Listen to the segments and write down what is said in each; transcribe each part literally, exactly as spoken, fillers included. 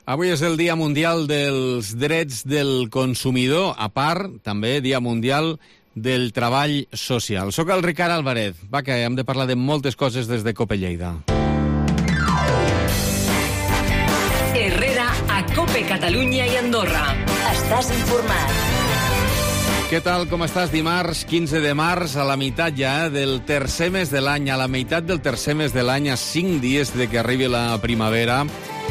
Avui és el Dia Mundial dels Drets del Consumidor, a part, també, Dia Mundial del Treball Social. Soc el Ricard Álvarez. Va, que hem de parlar de moltes coses des de COPE Lleida. Herrera a COPE Catalunya i Andorra. Estàs informat. Què tal, com estàs? Dimarts, quinze de març, a la meitat ja eh, del tercer mes de l'any, a la meitat del tercer mes de l'any, a cinc dies de que arribi la primavera.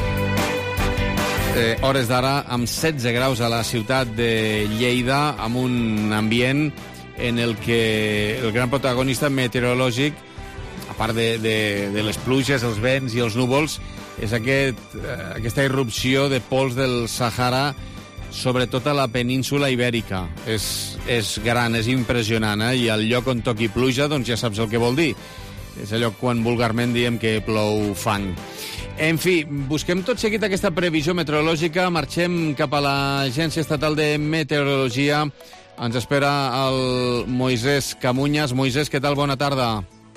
Eh, hores d'ara, amb setze graus a la ciutat de Lleida, amb un ambient en el que el gran protagonista meteorològic, a part de, de, de les pluges, els vents i els núvols, és aquest, eh, aquesta irrupció de pols del Sàhara, sobretot a la península ibèrica. És, és gran, és impressionant, eh? I al lloc on toqui pluja, doncs ja saps el que vol dir. És allò quan vulgarment diem que plou fang. En fi, busquem tot seguit aquesta previsió meteorològica, marxem cap a l'Agència Estatal de Meteorologia. Ens espera el Moisès Camuñas. Moisès, què tal? Bona tarda.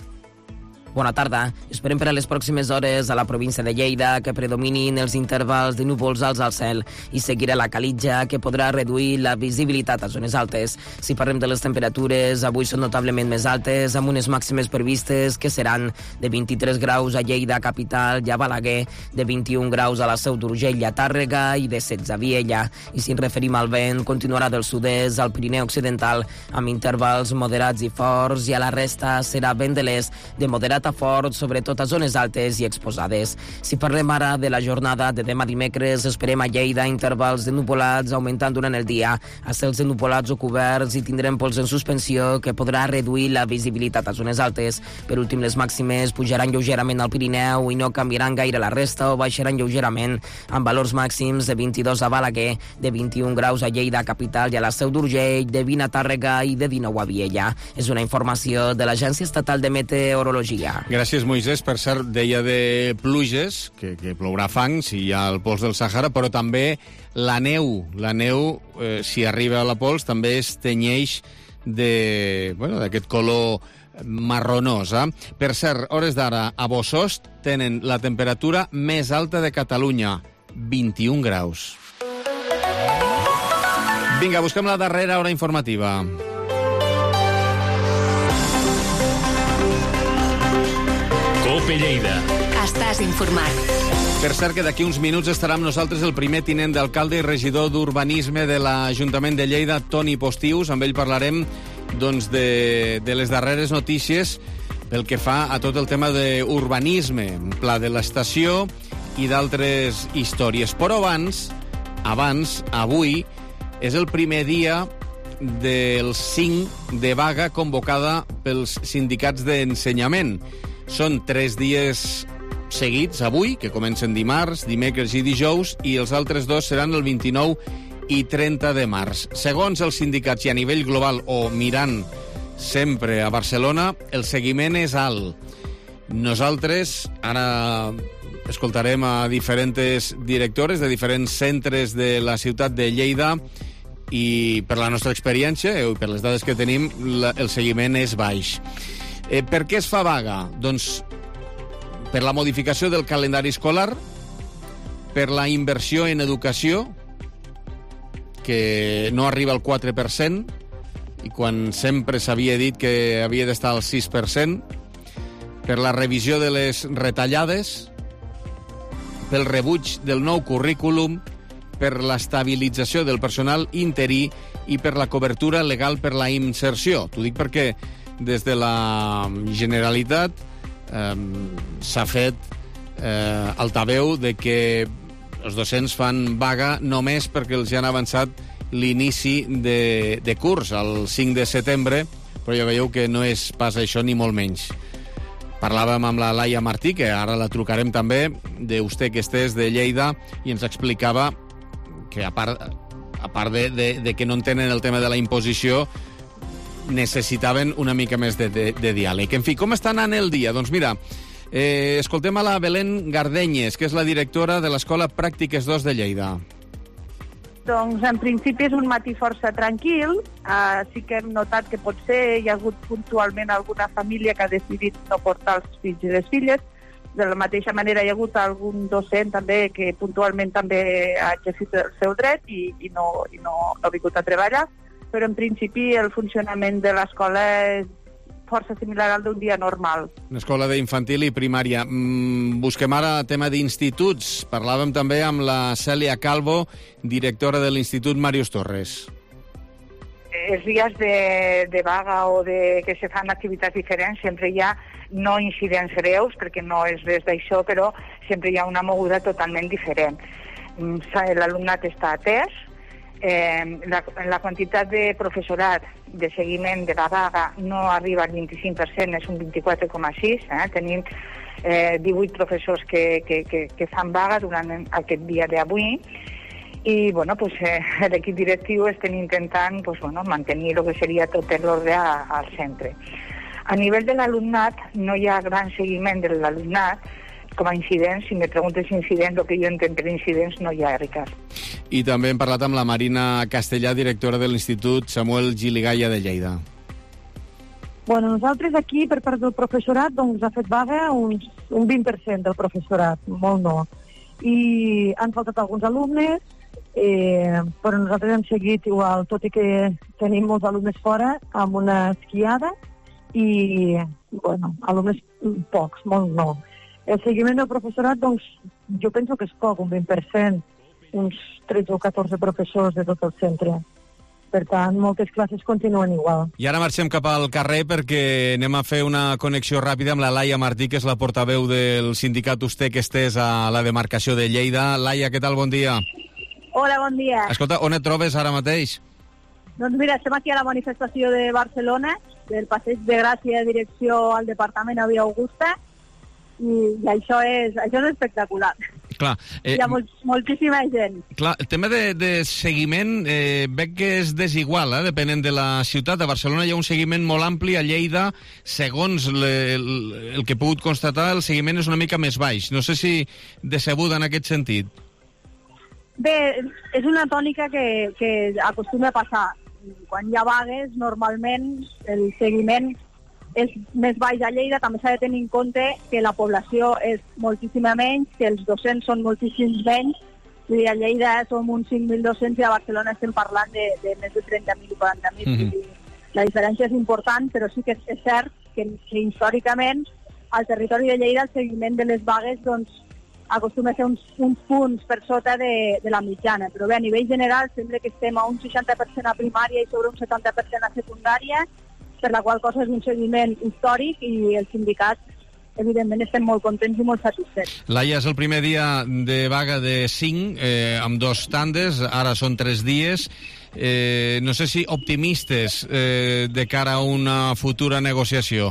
Bona tarda. Esperem per a les pròximes hores a la província de Lleida que predominin els intervals de núvols alts al cel i seguirà la calitja que podrà reduir la visibilitat a zones altes. Si parlem de les temperatures, avui són notablement més altes, amb unes màximes previstes que seran de vint-i-tres graus a Lleida capital i a Balaguer, de vint-i-un graus a la Seu d'Urgell i a Tàrrega i de setze a Viella. I si ens referim al vent, continuarà del sud-est al Pirineu Occidental amb intervals moderats i forts i a la resta serà vent de l'est de moderat a fort, sobretot a zones altes i exposades. Si parlem ara de la jornada de demà dimecres, esperem a Lleida intervals de nuvolats augmentant durant el dia, a cels de nuvolats o coberts i tindrem pols en suspensió que podrà reduir la visibilitat a zones altes. Per últim, les màximes pujaran lleugerament al Pirineu i no canviaran gaire la resta o baixaran lleugerament, amb valors màxims de vint-i-dos a Balaguer, de vint-i-un graus a Lleida capital i a la Seu d'Urgell, de vint a Tàrrega i de dinou a Viella. És una informació de l'Agència Estatal de Meteorologia. Gràcies, Moisès. Per cert, deia de pluges, que, que plourà fang si hi ha el pols del Sàhara, però també la neu. La neu, eh, si arriba a la pols, també es tenyeix de, bueno, d'aquest color marronós. Eh? Per cert, hores d'ara, a Bossòst tenen la temperatura més alta de Catalunya, vint-i-un graus. Vinga, busquem la darrera hora informativa. COPE Lleida. Estàs informat. Per cert que d'aquí uns minuts estarà amb nosaltres el primer tinent d'alcalde i regidor d'Urbanisme de l'Ajuntament de Lleida, Toni Postius. Amb ell parlarem doncs, de, de les darreres notícies pel que fa a tot el tema d'urbanisme, pla de l'estació i d'altres històries. Però abans, abans, avui, és el primer dia del cinc de vaga convocada pels sindicats d'ensenyament. Són tres dies seguits avui, que comencen dimarts, dimecres i dijous, i els altres dos seran el vint-i-nou i trenta de març. Segons els sindicats i a nivell global, o mirant sempre a Barcelona, el seguiment és alt. Nosaltres ara escoltarem a diferents directores de diferents centres de la ciutat de Lleida i per la nostra experiència i per les dades que tenim, la, el seguiment és baix. Eh, per què es fa vaga? Doncs per la modificació del calendari escolar, per la inversió en educació, que no arriba al quatre per cent, i quan sempre s'havia dit que havia d'estar al sis per cent, per la revisió de les retallades, pel rebuig del nou currículum, per l'estabilització del personal interí i per la cobertura legal per la inserció. T'ho dic perquè des de la Generalitat eh, s'ha fet eh, altaveu de que els docents fan vaga només perquè els han avançat l'inici de, de curs, el cinc de setembre, però ja veieu que no és pas això ni molt menys. Parlàvem amb la Laia Martí, que ara la trucarem també, d'Uste que estés de Lleida, i ens explicava que a part, a part de, de, de que no entenen el tema de la imposició, necessitaven una mica més de, de, de diàleg. En fi, com està anant el dia? Doncs mira, eh, escoltem a la Belén Gardenyes, que és la directora de l'Escola Pràctiques dos de Lleida. Doncs en principi és un matí força tranquil. Uh, sí que hem notat que potser hi ha hagut puntualment alguna família que ha decidit no portar els fills i les filles, De la mateixa manera hi ha hagut algun docent també que puntualment també ha exercit el seu dret i, i, no, i no, no ha vingut a treballar, però en principi el funcionament de l'escola és força similar al d'un dia normal. Una escola d'infantil i primària. Mm, busquem ara tema d'instituts. Parlàvem també amb la Cèlia Calvo, directora de l'Institut Màrius Torres. Els dies de, de vaga o de que se fan activitats diferents sempre hi ha no incidents greus, perquè no és res d'això, però sempre hi ha una moguda totalment diferent. L'alumnat està atès, eh, la, la quantitat de professorat de seguiment de la vaga no arriba al vint-i-cinc per cent, és un vint-i-quatre coma sis, eh? Tenim eh, divuit professors que, que, que, que fan vaga durant aquest dia d'avui, i bueno, pues, eh, l'equip directiu estem intentant pues, bueno, mantenir el que seria tot l'ordre al centre. A nivell de l'alumnat no hi ha gran seguiment de l'alumnat com a incidents. Si me preguntes incidents, el que jo entenc per incidents no hi ha, Ricard. I també hem parlat amb la Marina Castellà, directora de l'Institut Samuel Giligaya de Lleida. Bueno, nosaltres aquí, per part del professorat, doncs ha fet vaga uns, un vint per cent del professorat, molt no. I han faltat alguns alumnes, eh, però nosaltres hem seguit igual, tot i que tenim molts alumnes fora, amb una esquiada, i, bueno, alumnes pocs, molt no. El seguiment del professorat, doncs, jo penso que és poc, un vint per cent, uns tretze o catorze professors de tot el centre. Per tant, moltes classes continuen igual. I ara marxem cap al carrer perquè anem a fer una connexió ràpida amb la Laia Martí, que és la portaveu del sindicat Ustec Estès a la demarcació de Lleida. Laia, què tal? Bon dia. Hola, bon dia. Escolta, on et trobes ara mateix? Doncs mira, estem aquí a la manifestació de Barcelona, del Passeig de Gràcia en direcció al Departament a Via Augusta, i, i això, és, això és espectacular. Clar, eh, hi ha molt, moltíssima gent. Clar, el tema de, de seguiment eh, veig que és desigual, eh, depenent de la ciutat. A Barcelona hi ha un seguiment molt ampli, a Lleida, segons le, el, el que he pogut constatar, el seguiment és una mica més baix. No sé si decebuda en aquest sentit. Bé, és una tònica que, que acostuma a passar. Quan hi ha vagues, normalment el seguiment és més baix a Lleida. També s'ha de tenir en compte que la població és moltíssima menys, que els docents són moltíssims menys. Vull dir, a Lleida som uns cinc mil docents i a Barcelona estem parlant de, de més de trenta mil i quaranta mil. Mm-hmm. La diferència és important, però sí que és, és cert que, que històricament al territori de Lleida el seguiment de les vagues doncs, acostuma a ser uns, uns punts per sota de, de la mitjana. Però bé, a nivell general sembla que estem a un seixanta per cent a primària i sobre un setanta per cent a secundària, per la qual cosa és un seguiment històric i el sindicat, evidentment, estem molt contents i molt satisfets. Laia, és el primer dia de vaga de cinc, eh, amb dos tandes, ara són tres dies. Eh, no sé si optimistes eh, de cara a una futura negociació.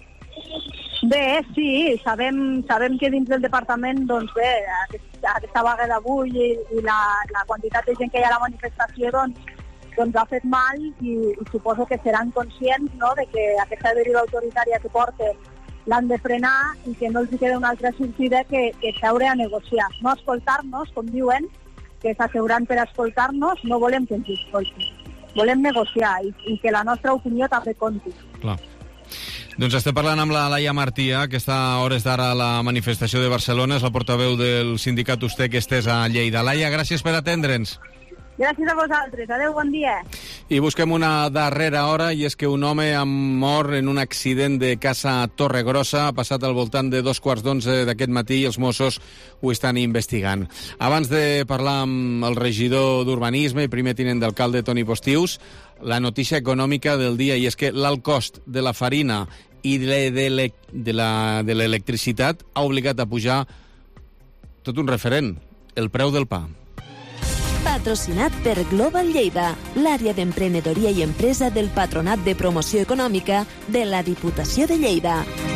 Bé, sí, sabem, sabem que dins del departament, doncs bé, aquesta, aquesta vaga d'avui i, i la, la quantitat de gent que hi ha a la manifestació, doncs, doncs ha fet mal i, i suposo que seran conscients, no?, de que aquesta deriva autoritària que porten l'han de frenar i que no els queda una altra sortida que, que seure a negociar. No escoltar-nos, com diuen, que s'asseguran per escoltar-nos, no volem que ens escoltin. Volem negociar i, i que la nostra opinió també compti. Clar. Doncs estem parlant amb la Laia Martí, que està a hores d'ara a la manifestació de Barcelona, és la portaveu del sindicat Ustec Estès a Lleida. Laia, gràcies per atendre'ns. Gràcies a vosaltres. Adéu, bon dia. I busquem una darrera hora, i és que un home ha mort en un accident de casa a Torregrossa. Ha passat al voltant de dos quarts d'onze d'aquest matí i els Mossos ho estan investigant. Abans de parlar amb el regidor d'Urbanisme i primer tinent d'alcalde, Toni Postius, la notícia econòmica del dia, i és que l'alt cost de la farina i de l'electricitat ha obligat a pujar tot un referent, el preu del pa. Patrocinat per Global Lleida, l'àrea d'emprenedoria i empresa del Patronat de Promoció Econòmica de la Diputació de Lleida.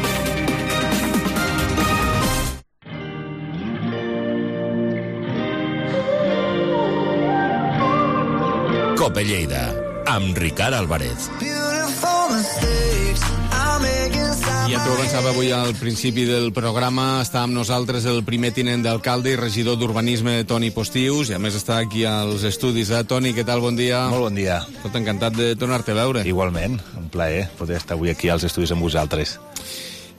Cope Lleida, amb Ricard Álvarez. Ja t'ho avançava avui al principi del programa, està amb nosaltres el primer tinent d'alcalde i regidor d'Urbanisme, Toni Postius, i a més està aquí als estudis. Eh? Toni, què tal? Bon dia. Molt bon dia. Tot encantat de tornar-te a veure. Igualment, un plaer poder estar avui aquí als estudis amb vosaltres.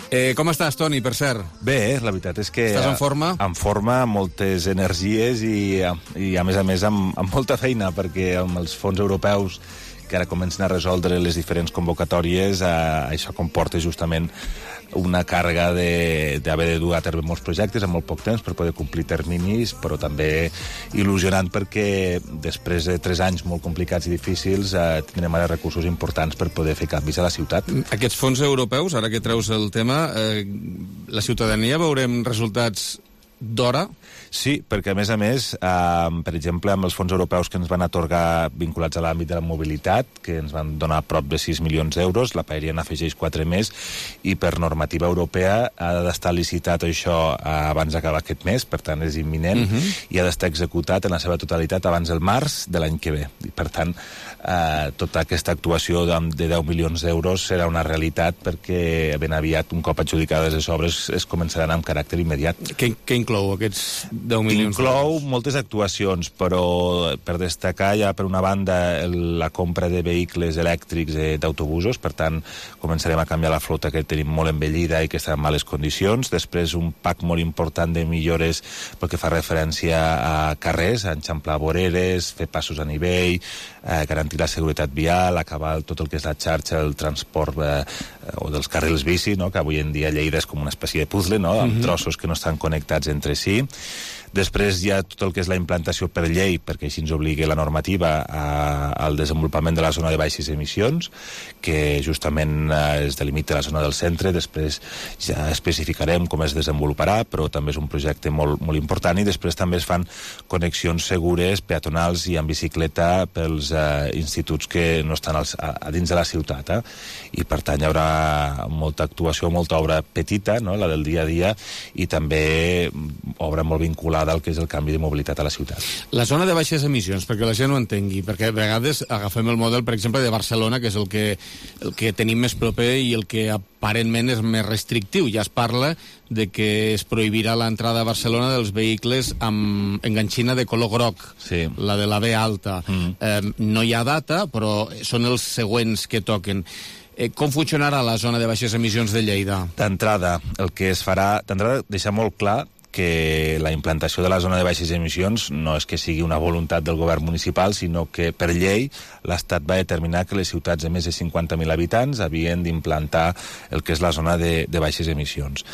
Eh, com estàs, Toni, per cert? Bé, la veritat és que... Estàs en forma? En forma, amb moltes energies i, i a més a més, amb, amb molta feina, perquè amb els fons europeus que ara comencen a resoldre les diferents convocatòries, eh, això comporta justament una càrrega d'haver de, de dur a terme molts projectes en molt poc temps per poder complir terminis, però també il·lusionant perquè després de tres anys molt complicats i difícils eh, tindrem ara recursos importants per poder fer canvis a la ciutat. Aquests fons europeus, ara que treus el tema, eh, la ciutadania veurem resultats d'hora? Sí, perquè a més a més, eh, per exemple, amb els fons europeus que ens van atorgar vinculats a l'àmbit de la mobilitat, que ens van donar prop de sis milions d'euros, la Paeria n'afegeix quatre més, i per normativa europea ha d'estar licitat això abans d'acabar aquest mes, per tant és imminent, uh -huh. i ha d'estar executat en la seva totalitat abans del març de l'any que ve. I per tant, eh, tota aquesta actuació de, de deu milions d'euros serà una realitat perquè ben aviat, un cop adjudicades les obres, es començaran amb caràcter immediat. Què, què inclou aquests deu milions? Inclou moltes actuacions, però per destacar ja per una banda el, la compra de vehicles elèctrics eh, d'autobusos, per tant començarem a canviar la flota que tenim molt envellida i que està en males condicions. Després un pack molt important de millores pel que fa referència a carrers, a enxamplar voreres, fer passos a nivell, eh, garantir la seguretat vial, acabar tot el que és la xarxa del transport eh, o dels carrils bici, no? Que avui en dia Lleida és com una espècie de puzzle, no? Amb uh-huh. trossos que no estan connectats entre si. Després hi ha tot el que és la implantació per llei, perquè així ens obligui la normativa a, al desenvolupament de la zona de baixes emissions, que justament eh, es delimita la zona del centre. Després ja especificarem com es desenvoluparà, però també és un projecte molt, molt important. I després també es fan connexions segures, peatonals i en bicicleta pels eh, instituts que no estan als, a, a dins de la ciutat. Eh? I per tant hi haurà molta actuació, molta obra petita, no? La del dia a dia, i també obra molt vinculada del que és el canvi de mobilitat a la ciutat. La zona de baixes emissions, perquè la gent ho entengui, perquè a vegades agafem el model, per exemple, de Barcelona, que és el que, el que tenim més proper i el que aparentment és més restrictiu. Ja es parla de que es prohibirà l'entrada a Barcelona dels vehicles amb enganxina de color groc, sí. La de la B alta. Mm. Eh, no hi ha data, però són els següents que toquen. Eh, com funcionarà la zona de baixes emissions de Lleida? D'entrada, el que es farà... D'entrada, deixar molt clar que la implantació de la zona de baixes emissions no és que sigui una voluntat del govern municipal, sinó que per llei l'Estat va determinar que les ciutats de més de cinquanta mil habitants havien d'implantar el que és la zona de, de baixes emissions.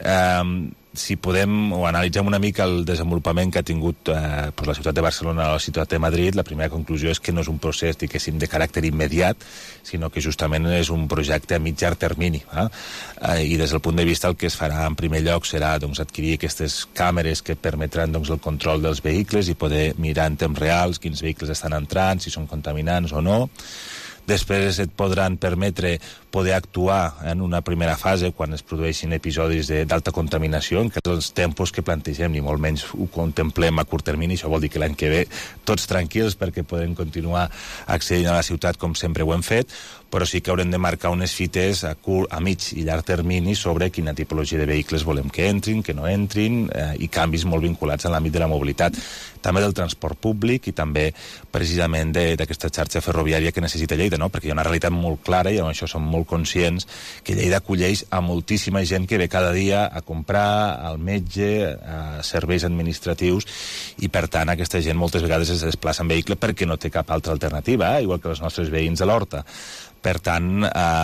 Eh, si podem, o analitzem una mica el desenvolupament que ha tingut eh, pues la ciutat de Barcelona o la ciutat de Madrid, la primera conclusió és que no és un procés, diguéssim, de caràcter immediat, sinó que justament és un projecte a mitjà termini. Eh? Eh, I des del punt de vista el que es farà en primer lloc serà doncs, adquirir aquestes càmeres que permetran doncs, el control dels vehicles i poder mirar en temps reals quins vehicles estan entrant, si són contaminants o no. Després et podran permetre poder actuar en una primera fase quan es produeixin episodis d'alta contaminació, en què els tempos que plantegem ni molt menys ho contemplem a curt termini. Això vol dir que l'any que ve tots tranquils perquè podem continuar accedint a la ciutat com sempre ho hem fet, però sí que haurem de marcar unes fites a, curt, a mig i llarg termini sobre quina tipologia de vehicles volem que entrin, que no entrin, eh, i canvis molt vinculats a l'àmbit de la mobilitat, també del transport públic i també precisament d'aquesta xarxa ferroviària que necessita Lleida, no? Perquè hi ha una realitat molt clara i amb això som molt conscients que Lleida acolleix a moltíssima gent que ve cada dia a comprar, al metge, a serveis administratius, i per tant aquesta gent moltes vegades es desplaça en vehicle perquè no té cap altra alternativa, eh? Igual que els nostres veïns de l'Horta. Per tant,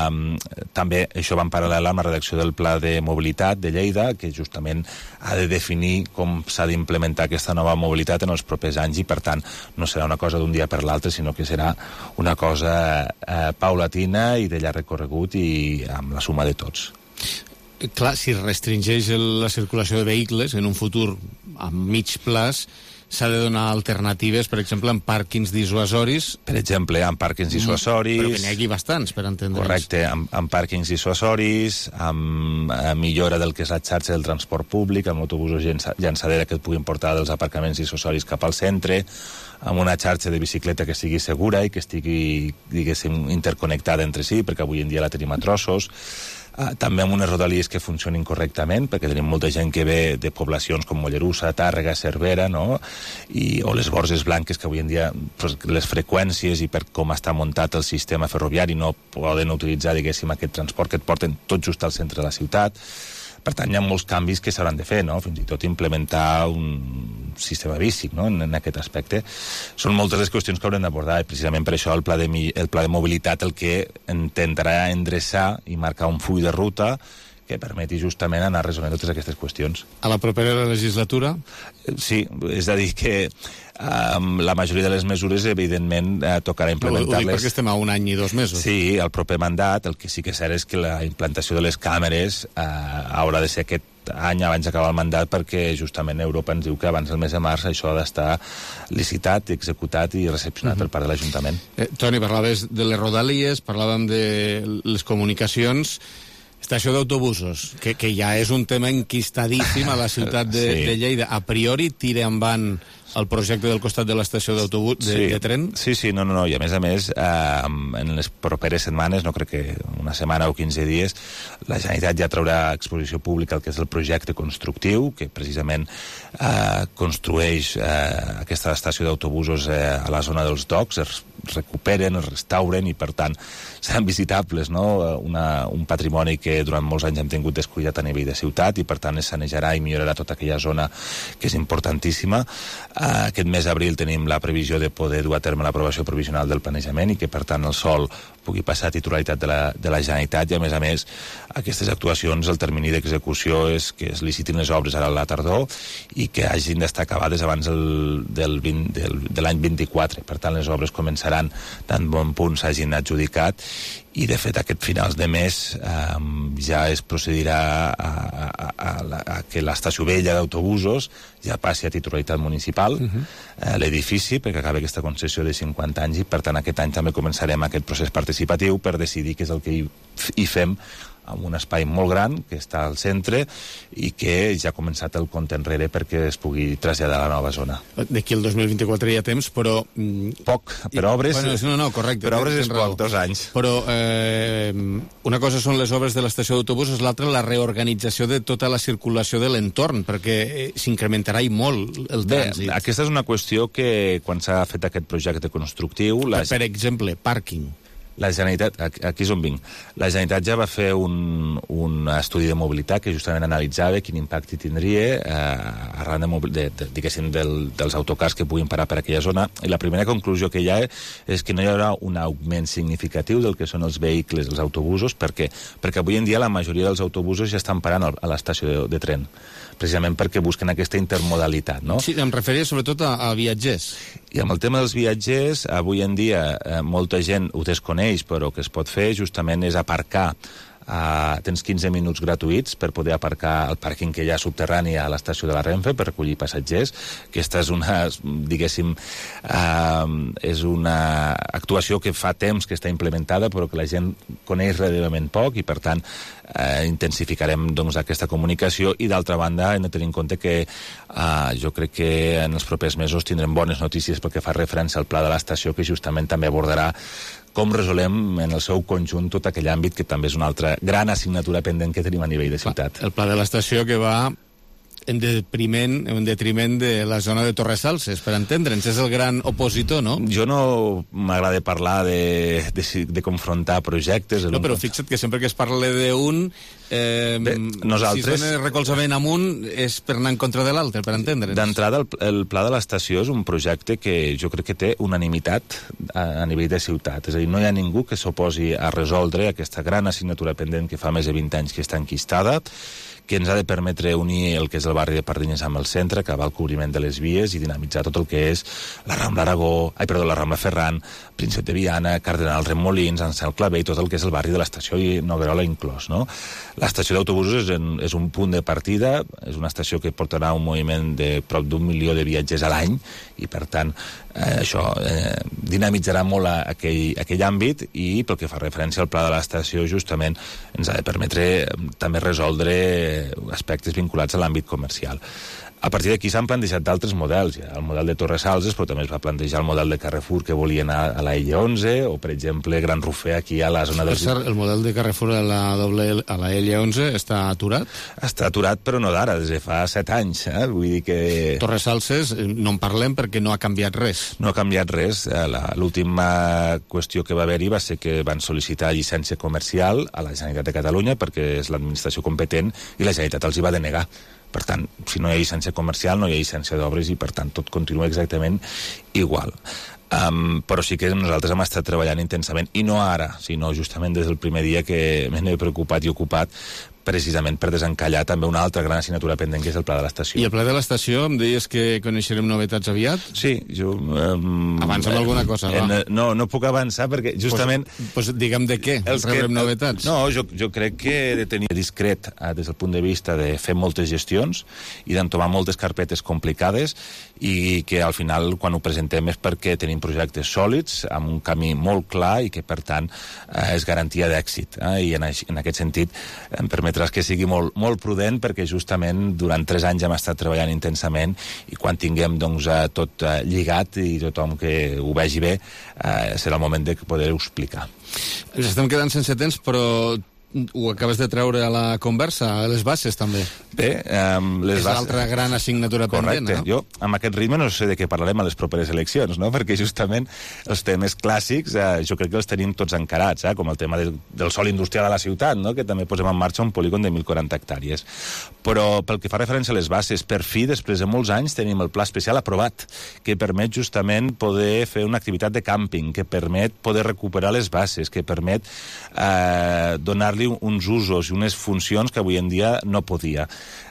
eh, també això va en paral·lel amb la redacció del Pla de Mobilitat de Lleida, que justament ha de definir com s'ha d'implementar aquesta nova mobilitat en els propers anys i, per tant, no serà una cosa d'un dia per l'altre, sinó que serà una cosa eh, paulatina i de llarg recorregut i amb la suma de tots. Clar, si restringeix la circulació de vehicles en un futur a mig plaç, s'ha de donar alternatives, per exemple, en pàrquings dissuasoris. Per exemple, en pàrquings dissuasoris... Però que n'hi ha aquí bastants, per entendre'ns. Correcte, en, en pàrquings dissuasoris, amb eh, millora del que és la xarxa del transport públic, amb autobusos llançadera que et puguin portar dels aparcaments dissuasoris cap al centre, amb una xarxa de bicicleta que sigui segura i que estigui, diguéssim, interconnectada entre si, perquè avui en dia la tenim a trossos. Uh, també amb unes rodalies que funcionin correctament, perquè tenim molta gent que ve de poblacions com Mollerussa, Tàrrega, Cervera, no? I, o les Borges Blanques, que avui en dia pues, les freqüències i per com està muntat el sistema ferroviari no poden utilitzar, diguéssim, aquest transport que et porten tot just al centre de la ciutat. Per tant, hi ha molts canvis que s'hauran de fer, no? Fins i tot implementar un sistema bísic, no? en, en aquest aspecte. Són moltes les qüestions que haurem d'abordar i precisament per això el pla, de, el pla de mobilitat el que intentarà endreçar i marcar un full de ruta que permeti justament anar resolent totes aquestes qüestions. A la propera legislatura? Sí, és a dir que um, la majoria de les mesures, evidentment, uh, tocarà implementar-les. No, ho dic perquè estem a un any i dos mesos. Sí, el proper mandat, el que sí que és cert és que la implantació de les càmeres uh, haurà de ser aquest any abans d'acabar el mandat, perquè justament Europa ens diu que abans del mes de març això ha d'estar licitat, executat i recepcionat uh-huh. per part de l'Ajuntament. Eh, Toni, parlaves de les rodalies, parlàvem de les comunicacions. Estació d'autobusos, que, que ja és un tema enquistadíssim a la ciutat de, sí. de Lleida. A priori tira endavant el projecte del costat de l'estació d'autobús de, sí. de tren? Sí, sí, no, no, no. I a més a més, eh, en les properes setmanes, no crec que una setmana o quinze dies, la Generalitat ja traurà a exposició pública el que és el projecte constructiu, que precisament eh, construeix eh, aquesta estació d'autobusos eh, a la zona dels docks, es recuperen, es restauren i, per tant, seran visitables, no? Una, un patrimoni que durant molts anys hem tingut descuidat a nivell de ciutat i, per tant, es sanejarà i millorarà tota aquella zona que és importantíssima. Uh, aquest mes d'abril tenim la previsió de poder dur a terme l'aprovació provisional del planejament i que, per tant, el sòl pugui passar a titularitat de la, de la Generalitat i, a més a més, aquestes actuacions, el termini d'execució és que es licitin les obres ara a la tardor i que hagin d'estar acabades abans del, del vint, del, de l'any vint-i-quatre. Per tant, les obres començaran tan bon punt s'hagin adjudicat i, de fet, aquest finals de mes eh, ja es procedirà a, a, a, a, a que l'estació vella d'autobusos ja passi a titularitat municipal, uh-huh. eh, l'edifici, perquè acaba aquesta concessió de cinquanta anys i, per tant, aquest any també començarem aquest procés participatiu per decidir què és el que hi, hi fem amb un espai molt gran que està al centre i que ja ha començat el compte enrere perquè es pugui traslladar a la nova zona. D'aquí el dos mil vint-i-quatre hi ha temps, però... Poc, per obres... Bueno, no, no, correcte. Per obres és poc, dos anys. Però eh, una cosa són les obres de l'estació d'autobusos, l'altra la reorganització de tota la circulació de l'entorn, perquè s'incrementarà i molt el trànsit. Bé, aquesta és una qüestió que quan s'ha fet aquest projecte constructiu... La... Per, per exemple, pàrquing. La Generalitat, aquí és on vinc, la Generalitat ja va fer un, un estudi de mobilitat que justament analitzava quin impacte tindria eh, arran de, de, de, diguéssim, del, dels autocars que puguin parar per aquella zona, i la primera conclusió que hi ha és que no hi haurà un augment significatiu del que són els vehicles, els autobusos. Per què? Perquè avui en dia la majoria dels autobusos ja estan parant a l'estació de, de tren, precisament perquè busquen aquesta intermodalitat, no? Sí, em referia sobretot a, a viatgers. I amb el tema dels viatgers, avui en dia eh, molta gent ho desconeix, però el que es pot fer justament és aparcar. Uh, tens quinze minuts gratuïts per poder aparcar el pàrquing que hi ha subterrani a l'estació de la Renfe per recollir passatgers. Aquesta és una, diguéssim, uh, és una actuació que fa temps que està implementada però que la gent coneix relativament poc i, per tant, uh, intensificarem doncs, aquesta comunicació i, d'altra banda, hem de tenir en compte que uh, jo crec que en els propers mesos tindrem bones notícies pel que fa referència al pla de l'estació, que justament també abordarà com resolem en el seu conjunt tot aquell àmbit que també és una altra gran assignatura pendent que tenim a nivell de ciutat. El pla de l'estació que va en detriment, en detriment de la zona de Torresalses, per entendre'ns, és el gran opositor, no? Jo no m'agrada parlar de, de, de confrontar projectes... No, però fixa't que sempre que es parla d'un, eh, Bé, nosaltres... si sona recolzament amunt és per anar en contra de l'altre, per entendre'ns. D'entrada, el, el pla de l'estació és un projecte que jo crec que té unanimitat a, a nivell de ciutat. És a dir, no hi ha ningú que s'oposi a resoldre aquesta gran assignatura pendent que fa més de vint anys que està enquistada, que ens ha de permetre unir el que és el barri de Pardinyes amb el centre, acabar el cobriment de les vies i dinamitzar tot el que és la Rambla Aragó, ai, perdó, la Rambla Ferran, Príncep de Viana, Cardenal Remolins, Ansel Clavé i tot el que és el barri de l'estació i Noguerola inclòs, no? L'estació d'autobusos és, en, és un punt de partida, és una estació que portarà un moviment de prop d'un milió de viatgers a l'any i, per tant, eh, això eh, dinamitzarà molt a, a aquell, a aquell àmbit i, pel que fa referència al pla de l'estació, justament ens ha de permetre eh, també resoldre aspectes vinculats a l'àmbit comercial. A partir d'aquí s'han plantejat d'altres models, ja. El model de Torres Salses, però també es va plantejar el model de Carrefour que volia anar a la L onze, o per exemple Gran Rufé aquí a la zona Per dels... cert, el model de Carrefour a la, doble, a la L onze està aturat? Està aturat, però no d'ara, des de fa set anys. Eh? Vull dir que... Torres Salses no en parlem perquè no ha canviat res. No ha canviat res. L'última qüestió que va haver-hi va ser que van sol·licitar llicència comercial a la Generalitat de Catalunya perquè és l'administració competent i la Generalitat els hi va denegar. Per tant, si no hi ha llicència comercial, no hi ha llicència d'obres i, per tant, tot continua exactament igual. Um, però sí que nosaltres hem estat treballant intensament, i no ara, sinó justament des del primer dia que m'he preocupat i ocupat precisament per desencallar també una altra gran assignatura pendent, que és el pla de l'estació. I el pla de l'estació, em deies que coneixerem novetats aviat? Sí, jo... Um, Avança'm alguna cosa, va. En, no, no puc avançar perquè justament... Pues, pues digue'm de què, els rebrem que, novetats. No, jo, jo crec que he de tenir discret eh, des del punt de vista de fer moltes gestions i d'entomar moltes carpetes complicades i que al final, quan ho presentem, és perquè tenim projectes sòlids, amb un camí molt clar i que, per tant, eh, és garantia d'èxit. Eh? I en, en aquest sentit em permet que sigui molt, molt prudent perquè justament durant tres anys hem estat treballant intensament i quan tinguem doncs, tot uh, lligat i tothom que ho vegi bé uh, serà el moment de poder-ho explicar. Ens estem quedant sense temps, però ho acabes de treure a la conversa, a les bases també. Bé, um, les és bases... l'altra gran assignatura Correcte. pendent, no? Jo, amb aquest ritme, no sé de què parlarem a les properes eleccions, no? Perquè justament els temes clàssics eh, jo crec que els tenim tots encarats, eh? Com el tema del, del sòl industrial a la ciutat, no? Que també posem en marxa un polígon de mil quaranta hectàrees. Però pel que fa referència a les bases, per fi, després de molts anys, tenim el pla especial aprovat, que permet justament poder fer una activitat de càmping, que permet poder recuperar les bases, que permet eh, donar-li uns usos i unes funcions que avui en dia no podia.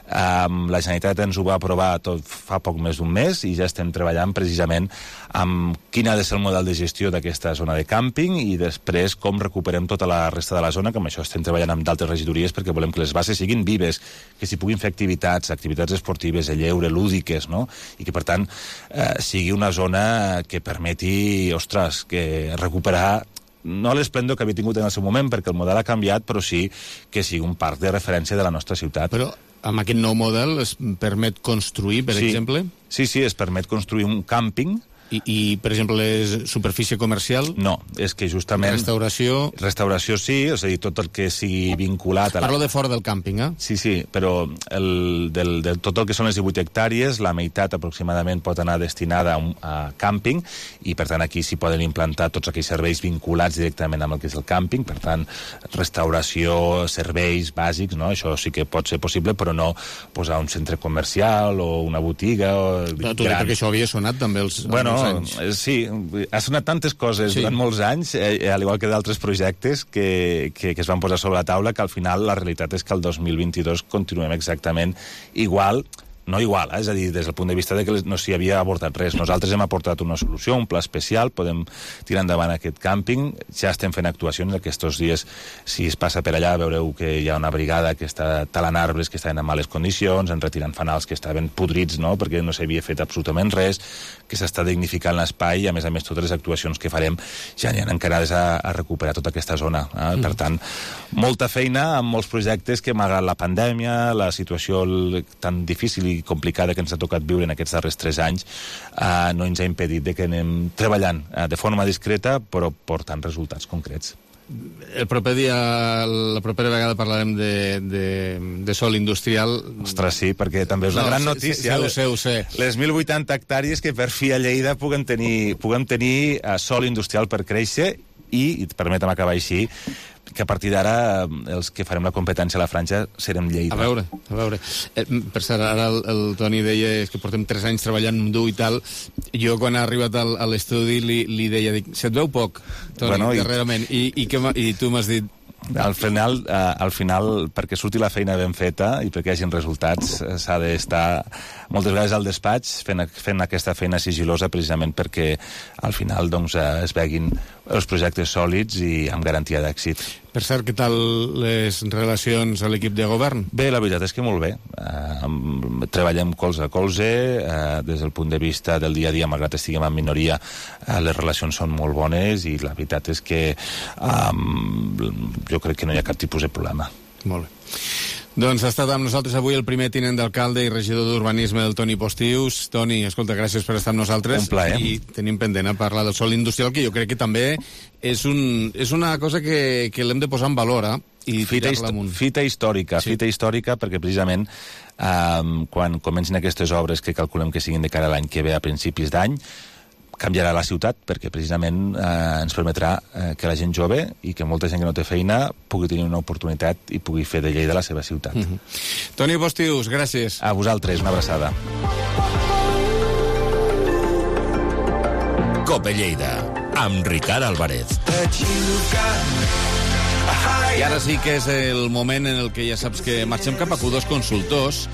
Um, la Generalitat ens ho va aprovar tot fa poc més d'un mes i ja estem treballant precisament amb quin ha de ser el model de gestió d'aquesta zona de càmping i després com recuperem tota la resta de la zona, que amb això estem treballant amb d'altres regidories perquè volem que les bases siguin vives, que s'hi puguin fer activitats, activitats esportives, de lleure, lúdiques, no? I que per tant eh, sigui una zona que permeti, ostres, que recuperar no l'esplendor que havia tingut en el seu moment, perquè el model ha canviat, però sí que sigui un parc de referència de la nostra ciutat. Però amb aquest nou model es permet construir, per sí. exemple? Sí, sí, es permet construir un càmping. I, i per exemple, és superfície comercial? No, és que justament... Restauració? Restauració sí, és a dir, tot el que sigui vinculat a la... Parlo de fora del càmping, eh? Sí, sí, però el, del, del, tot el que són les divuit hectàrees, la meitat aproximadament pot anar destinada a, un, a càmping, i per tant aquí s'hi poden implantar tots aquells serveis vinculats directament amb el que és el càmping, per tant, restauració, serveis bàsics, no? Això sí que pot ser possible, però no posar un centre comercial o una botiga... O no, tu perquè això havia sonat també els... Bueno, sí, ha sonat tantes coses sí. durant molts anys, eh, al igual que d'altres projectes que, que, que es van posar sobre la taula, que al final la realitat és que el dos mil vint-i-dos continuem exactament igual, no igual, eh? És a dir, des del punt de vista de que no s'hi havia abordat res. Nosaltres hem aportat una solució, un pla especial, podem tirar endavant aquest càmping, ja estem fent actuacions aquests dies, si es passa per allà veureu que hi ha una brigada que està talant arbres que estaven en males condicions, enretirant fanals que estaven podrits, no?, perquè no s'havia fet absolutament res, que s'està dignificant l'espai i a més a més totes les actuacions que farem ja n'hi ha encarades a, a recuperar tota aquesta zona. Eh? Mm. Per tant, molta feina amb molts projectes que malgrat la pandèmia, la situació tan difícil i complicada que ens ha tocat viure en aquests darrers tres anys, eh, no ens ha impedit de que anem treballant eh, de forma discreta, però portant resultats concrets. El proper dia, la propera vegada parlarem de, de, de sol industrial. Ostres, sí, perquè també és una no, gran notícia. Sí, ho sé, ho sé. Les mil vuitanta hectàrees que per fi a Lleida puguem tenir, puguem tenir uh, sol industrial per créixer i, i permetem acabar així, que a partir d'ara els que farem la competència a la franja serem Lleida. A veure, a veure. Eh, per cert, ara el, el Toni deia que portem tres anys treballant amb dur i tal. Jo, quan ha arribat al, a l'estudi, li, li deia, dic, se't veu poc, Toni, bueno, darrerament. I, i, que, i tu m'has dit... Al final, eh, al final, perquè surti la feina ben feta i perquè hi hagi resultats, eh, s'ha d'estar moltes vegades al despatx fent, fent aquesta feina sigilosa precisament perquè al final doncs, eh, es veguin els projectes sòlids i amb garantia d'èxit. Per cert, què tal les relacions a l'equip de govern? Bé, la veritat és que molt bé. Eh, treballem colze a colze, eh, des del punt de vista del dia a dia, malgrat estiguem en minoria, eh, les relacions són molt bones i la veritat és que eh, jo crec que no hi ha cap tipus de problema. Molt bé. Doncs ha estat amb nosaltres avui el primer tinent d'alcalde i regidor d'Urbanisme del Toni Postius. Toni, escolta, gràcies per estar amb nosaltres. Un plaer. I tenim pendent a parlar del sòl industrial, que jo crec que també és, un, és una cosa que, que l'hem de posar en valor, eh? I fita, hist amunt. fita històrica, sí. fita històrica, perquè precisament eh, quan comencin aquestes obres, que calculem que siguin de cara a l'any que ve, a principis d'any, canviarà la ciutat, perquè precisament eh, ens permetrà eh, que la gent jove i que molta gent que no té feina pugui tenir una oportunitat i pugui fer de Lleida la seva ciutat. Mm -hmm. Toni Postius, gràcies. A vosaltres, una abraçada. Cope Lleida, amb Ricard Álvarez. I ara sí que és el moment en el que ja saps que marxem cap a Q dos Consultors,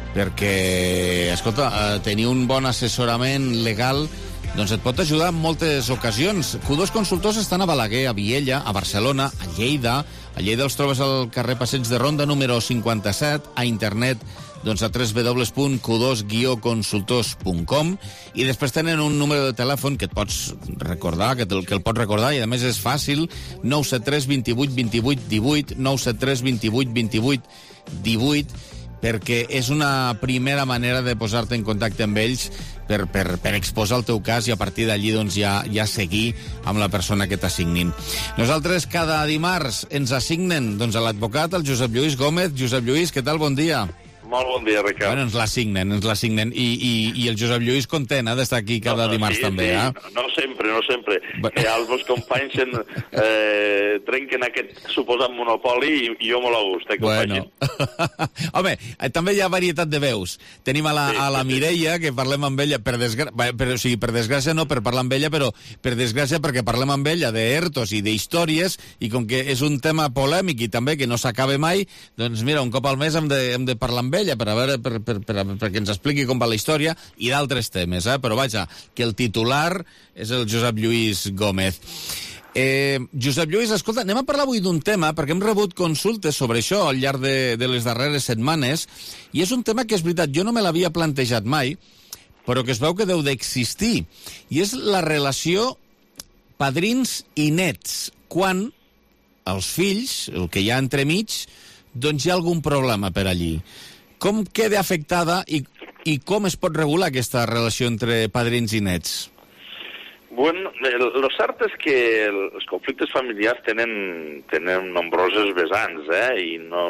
perquè, escolta, tenir un bon assessorament legal doncs et pot ajudar en moltes ocasions. Q dos Consultors estan a Balaguer, a Viella, a Barcelona, a Lleida. A Lleida els trobes al carrer Passeig de Ronda número cinquanta-set, a internet doncs a w w w punt q dos guió consultors punt com, i després tenen un número de telèfon que et pots recordar, que, te, que el pots recordar, i a més és fàcil, nou set tres, vint vuit, vint vuit, divuit, nou set tres, vint vuit, vint vuit, divuit, perquè és una primera manera de posar-te en contacte amb ells per, per, per exposar el teu cas i a partir d'allí doncs, ja, ja seguir amb la persona que t'assignin. Nosaltres cada dimarts ens assignen doncs, a l'advocat, el Josep Lluís Gómez. Josep Lluís, què tal? Bon dia. Molt bon dia, Ricard. Bueno, ens l'assignen, ens l'assignen. I, i, I el Josep Lluís content eh, d'estar aquí cada no, no, dimarts sí, també, sí. eh? No, no sempre, no sempre. Bueno. Que els meus companys en, eh, trenquen aquest suposat monopoli i, i jo molt a gust, eh, bueno. Home, eh, també hi ha varietat de veus. Tenim a la, sí, a la Mireia, que parlem amb ella, per, desgra... per, o sigui, per desgràcia no per parlar amb ella, però per desgràcia perquè parlem amb ella d'ertos i d'històries, i com que és un tema polèmic i també que no s'acaba mai, doncs mira, un cop al mes hem de, hem de parlar amb ella per a veure, per, per, per, perquè ens expliqui com va la història i d'altres temes, eh? Però vaja, que el titular és el Josep Lluís Gómez. Eh, Josep Lluís, escolta, anem a parlar avui d'un tema, perquè hem rebut consultes sobre això al llarg de, de les darreres setmanes, i és un tema que és veritat, jo no me l'havia plantejat mai, però que es veu que deu d'existir, i és la relació padrins i nets, quan els fills, el que hi ha entremig, doncs hi ha algun problema per allí. Com queda afectada i, i com es pot regular aquesta relació entre padrins i nets? Bueno, el cert és que els conflictes familiars tenen, tenen nombroses vessants, eh? I no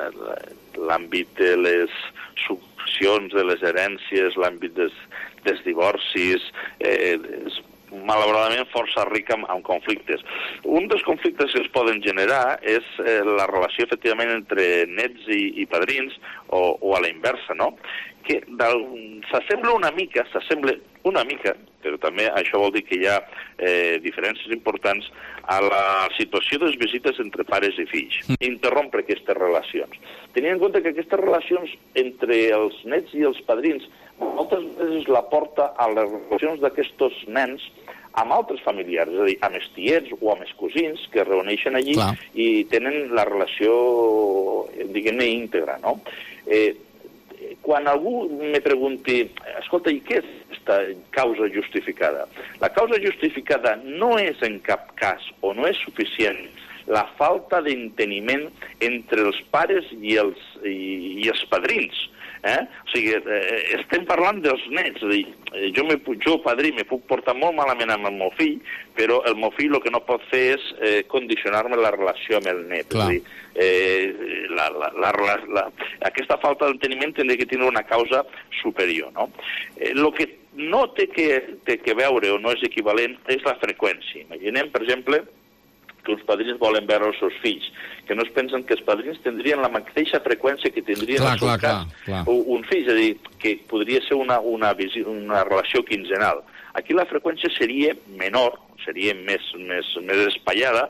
l'àmbit de les successions, de les herències, l'àmbit des, dels divorcis, eh, és malauradament força rica amb, amb conflictes. Un dels conflictes que es poden generar és eh, la relació, efectivament, entre nets i, i padrins, o, o a la inversa, no? Que s'assembla una mica, s'assembla una mica, però també això vol dir que hi ha eh, diferències importants a la situació de les visites entre pares i fills. Interrompre aquestes relacions. Tenint en compte que aquestes relacions entre els nets i els padrins moltes vegades la porta a les relacions d'aquests nens amb altres familiars, és a dir, amb els tiets o amb els cosins que es reuneixen allí. Clar. I tenen la relació, diguem-ne, íntegra, no? Eh, quan algú me pregunti, escolta, i què és aquesta causa justificada? La causa justificada no és en cap cas, o no és suficient, la falta d'enteniment entre els pares i els, i, i els padrins. Eh? O sigui, eh, estem parlant dels nets. És a dir, jo, me, jo, padrí, me puc portar molt malament amb el meu fill, però el meu fill el que no pot fer és eh, condicionar-me la relació amb el net. Clar. És a dir, eh, la, la, la, la, la, aquesta falta d'enteniment tindria que tenir una causa superior. No? Eh, lo que no té que, té que veure o no és equivalent és la freqüència. Imaginem, per exemple, que els padrins volen veure els seus fills, que no es pensen que els padrins tindrien la mateixa freqüència que tindrien clar, el seu clar, cas clar, clar. un fill, és a dir, que podria ser una, una, una relació quinzenal. Aquí la freqüència seria menor, seria més, més, més espaiada.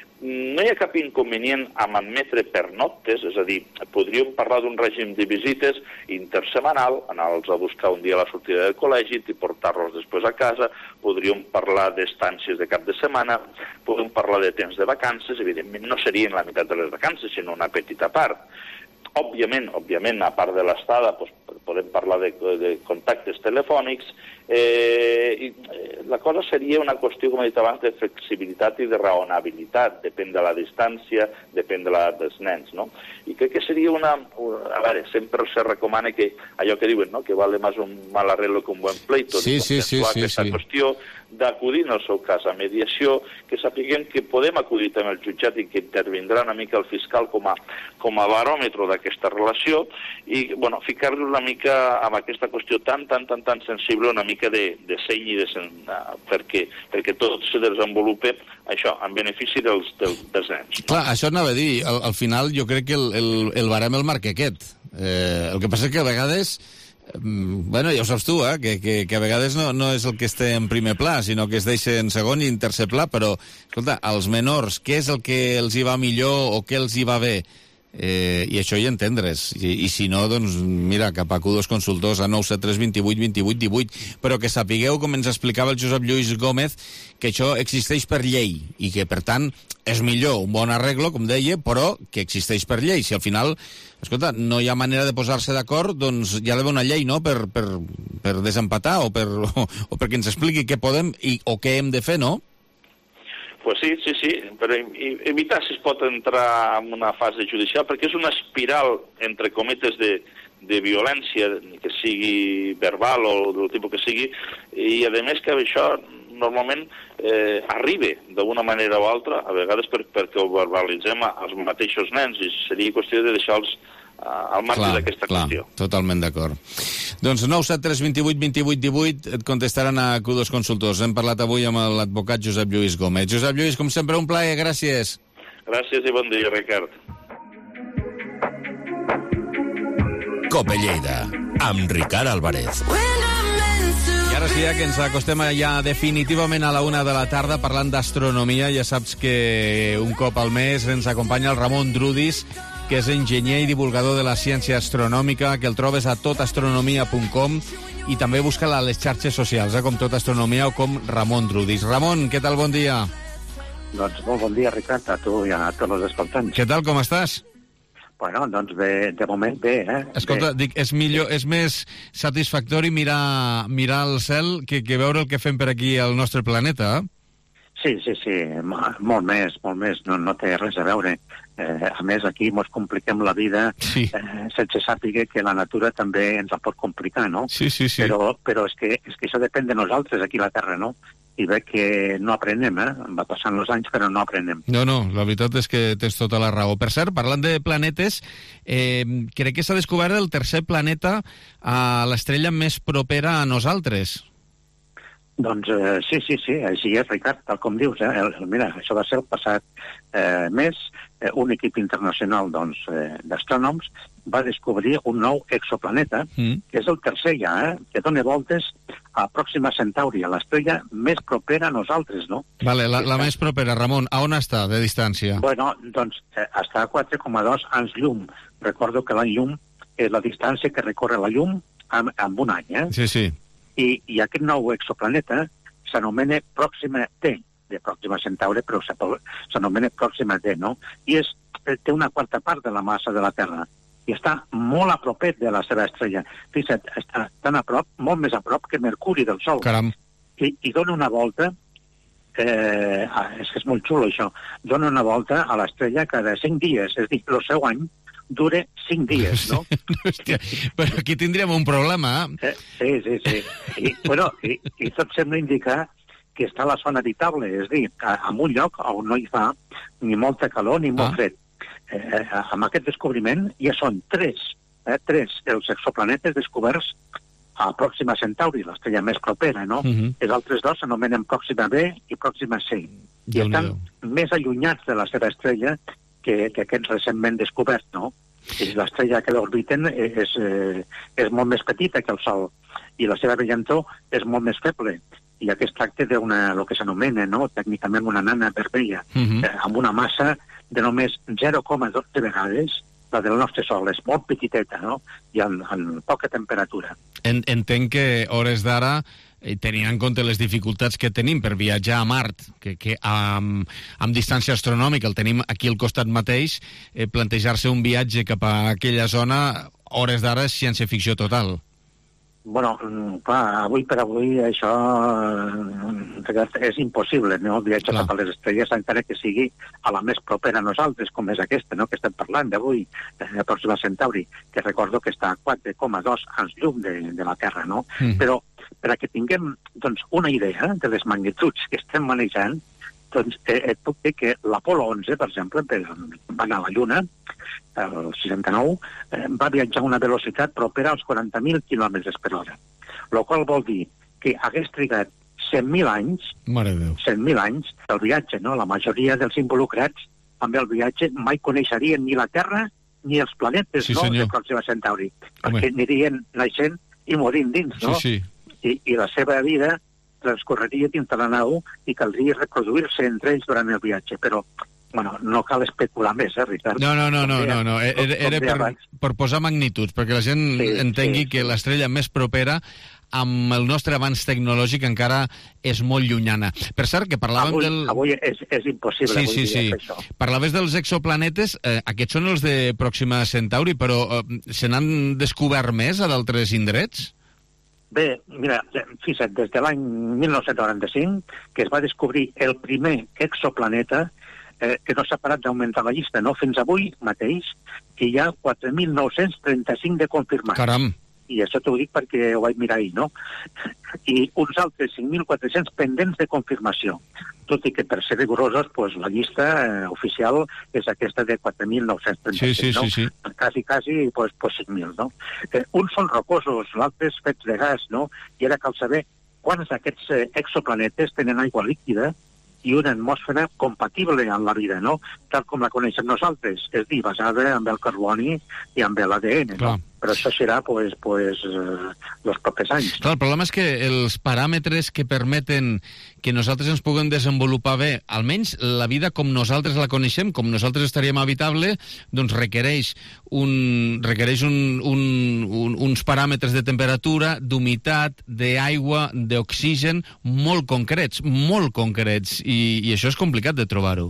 No hi ha cap inconvenient amb admetre pernoctes, és a dir, podríem parlar d'un règim de visites intersemanal, anar-los a buscar un dia a la sortida del col·legi i portar-los després a casa, podríem parlar d'estàncies de cap de setmana, podríem parlar de temps de vacances, evidentment no serien la meitat de les vacances, sinó una petita part. Òbviament, òbviament, a part de l'estada, doncs, podem parlar de, de contactes telefònics. Eh, i, eh, la cosa seria una qüestió, com he dit abans, de flexibilitat i de raonabilitat. Depèn de la distància, depèn de l'edat dels nens, no? I crec que seria una... A veure, sempre se recomana que allò que diuen, no?, que vale más un mal arreglo que un buen pleito. Sí, sí, sí, sí, aquesta sí. qüestió d'acudir, en el seu cas, a mediació, que sapiguem que podem acudir també al jutjat i que intervindrà una mica el fiscal com a, com a baròmetre d'aquesta relació i, bueno, ficar-li una mica amb aquesta qüestió tan, tan, tan, tan sensible, una mica de, de seny i de sen... perquè, perquè tot se desenvolupe, això, en benefici dels, dels, dels nens. No? Clar, això anava a dir, al, al final jo crec que el, el, el barem el marca aquest. Eh, el que passa és que a vegades... Bueno, ja ho saps tu, eh? que, que, que a vegades no, no és el que esté en primer pla, sinó que es deixa en segon i en tercer pla, però, escolta, als menors, què és el que els hi va millor o què els hi va bé? Eh, I això hi entendre's. I, I si no, doncs, mira, cap a Q dos Consultors a nou set tres dos vuit vint vuit divuit. Però que sapigueu, com ens explicava el Josep Lluís Gómez, que això existeix per llei i que, per tant, és millor un bon arreglo, com deia, però que existeix per llei. Si al final, escolta, no hi ha manera de posar-se d'acord, doncs hi ha d'haver una llei, no?, per, per, per desempatar o, per, o, o perquè ens expliqui què podem i, o què hem de fer, no? Pues sí, sí, sí, però evitar si es pot entrar en una fase judicial, perquè és una espiral, entre cometes, de, de violència, que sigui verbal o del tipus que sigui, i a més que això normalment eh, arriba d'una manera o altra, a vegades per, perquè ho verbalitzem als mateixos nens, i seria qüestió de deixar-los al marge d'aquesta qüestió. Totalment d'acord. Doncs nou set tres dos vuit vint vuit divuit et contestaran a Q dos Consultors. Hem parlat avui amb l'advocat Josep Lluís Gómez. Josep Lluís, com sempre, un plaer, gràcies. Gràcies i bon dia, Ricard. Cope Lleida, amb Ricard Álvarez. I ara sí, ja que ens acostem ja definitivament a la una de la tarda parlant d'astronomia, ja saps que un cop al mes ens acompanya el Ramon Drudis, que és enginyer i divulgador de la ciència astronòmica, que el trobes a totastronomia punt com i també busca-la a les xarxes socials, eh, com Tot Astronomia o com Ramon Drudis. Ramon, què tal, bon dia? Doncs molt bon dia, Ricard, a tu i a tots els escoltants. Què tal, com estàs? Bueno, doncs bé, de moment bé, eh? Escolta, bé. dic, és millor, és més satisfactori mirar, mirar el cel que, que veure el que fem per aquí al nostre planeta, eh? Sí, sí, sí, molt més, molt més, no, no té res a veure. Eh, a més, aquí ens compliquem la vida sí. eh, sense sàpiga que la natura també ens la pot complicar, no? Sí, sí, sí. Però, però és, que, és que això depèn de nosaltres aquí a la Terra, no? I veig que no aprenem, eh? Va passant els anys, però no aprenem. No, no, la veritat és que tens tota la raó. Per cert, parlant de planetes, eh, crec que s'ha descobert el tercer planeta a l'estrella més propera a nosaltres. Doncs eh, sí, sí, sí, així és, Ricard, tal com dius. Eh? El, mira, això va ser el passat eh, mes. Eh, un equip internacional doncs, eh, d'astrònoms va descobrir un nou exoplaneta, mm. que és el tercer ja, eh, que dona voltes a Pròxima Centauri, a l'estrella més propera a nosaltres, no? Vale, la, la més propera, Ramon, a on està de distància? Bueno, doncs eh, està a quatre coma dos anys llum. Recordo que l'any llum és la distància que recorre la llum amb, amb un any, eh? Sí, sí. I, i aquest nou exoplaneta s'anomena Pròxima D, de Pròxima Centauri, però s'anomena Pròxima D, no? I és, té una quarta part de la massa de la Terra, i està molt a propet de la seva estrella. Fixa't, està tan a prop, molt més a prop que Mercuri del Sol. Caram. I, i dona una volta, eh, és que és molt xulo això, dona una volta a l'estrella cada cinc dies, és a dir, el seu any dura cinc dies, no? Hòstia, però aquí tindríem un problema, eh? Sí, sí, sí. I, bueno, i, i tot sembla indicar que està a la zona habitable, és a dir, en un lloc on no hi fa ni molta calor ni molt ah. fred. Eh, amb aquest descobriment ja són tres, eh, tres els exoplanetes descoberts a Pròxima Centauri, l'estrella més propera, no? Uh -huh. Els altres dos s'anomenen Pròxima B i Pròxima C. I estan més allunyats de la seva estrella que, que aquests recentment descoberts, no? I l'estrella que l'orbiten és, eh, és molt més petita que el Sol i la seva brillantor és molt més feble. I aquí es tracta d'una, el que s'anomena, no?, tècnicament una nana vermella, uh -huh. eh, amb una massa de només zero coma dotze vegades la del nostre Sol. És molt petiteta, no?, i amb, amb poca temperatura. En, entenc que hores d'ara, tenint en compte les dificultats que tenim per viatjar a Mart, que, que amb, amb distància astronòmica el tenim aquí al costat mateix, eh, plantejar-se un viatge cap a aquella zona, hores d'ara és ciència-ficció total. Bueno, clar, avui per avui això és impossible, no? El viatge cap a les estrelles, encara que sigui a la més propera a nosaltres, com és aquesta, no?, que estem parlant d'avui, eh, Pròxima Centauri, que recordo que està a quatre coma dos anys llum de, de la Terra, no? Mm. Però per a que tinguem, doncs, una idea de les magnituds que estem manejant, doncs eh, et puc dir que l'Apolo onze, per exemple, per, va anar a la Lluna, el seixanta-nou, eh, va viatjar a una velocitat propera als quaranta mil quilòmetres per hora, el qual vol dir que hagués trigat cent mil anys, cent mil anys, el viatge, no? La majoria dels involucrats amb el viatge mai coneixerien ni la Terra ni els planetes, sí, no?, de Pròxima Centauri, perquè anirien naixent i morint dins, no? Sí, sí. I, i la seva vida transcorreria dins de la nau i caldria reproduir-se entre ells durant el viatge, però bueno, no cal especular més, eh, Ricard? No, no, no, no, no, no. Era, era per, per posar magnituds, perquè la gent sí, entengui sí, que sí. l'estrella més propera amb el nostre avanç tecnològic encara és molt llunyana. Per cert, que parlàvem avui, del... Avui és, és impossible. Sí, sí, sí. Això. Parlaves dels exoplanetes, eh, aquests són els de Pròxima Centauri, però eh, se n'han descobert més a d'altres indrets? Bé, mira, fixa't, des de l'any mil nou-cents noranta-cinc, que es va descobrir el primer exoplaneta, eh, que no s'ha parat d'augmentar la llista, no? Fins avui mateix, que hi ha quatre mil nou-cents trenta-cinc de confirmats. Caram! I això t'ho dic perquè ho vaig mirar ahir, no? I uns altres cinc mil quatre-cents pendents de confirmació. Tot i que, per ser rigorosos, pues, la llista eh, oficial és aquesta de quatre mil nou-cents trenta-cinc, sí, sí, no? Sí, sí. Quasi, quasi, pues, pues cinc mil, no? Eh, uns són rocosos, l'altre és fets de gas, no? I ara cal saber quants d'aquests eh, exoplanetes tenen aigua líquida i una atmosfera compatible amb la vida, no? Tal com la coneixem nosaltres, és dir, basada en el carboni i amb l'A D N, no? Però això serà, pues, pues, eh, els propers anys. Clar, el problema és que els paràmetres que permeten que nosaltres ens puguem desenvolupar bé, almenys la vida com nosaltres la coneixem, com nosaltres estaríem habitable, doncs requereix, un, requereix un, un, un, uns paràmetres de temperatura, d'humitat, d'aigua, d'oxigen, molt concrets, molt concrets, i, i això és complicat de trobar-ho.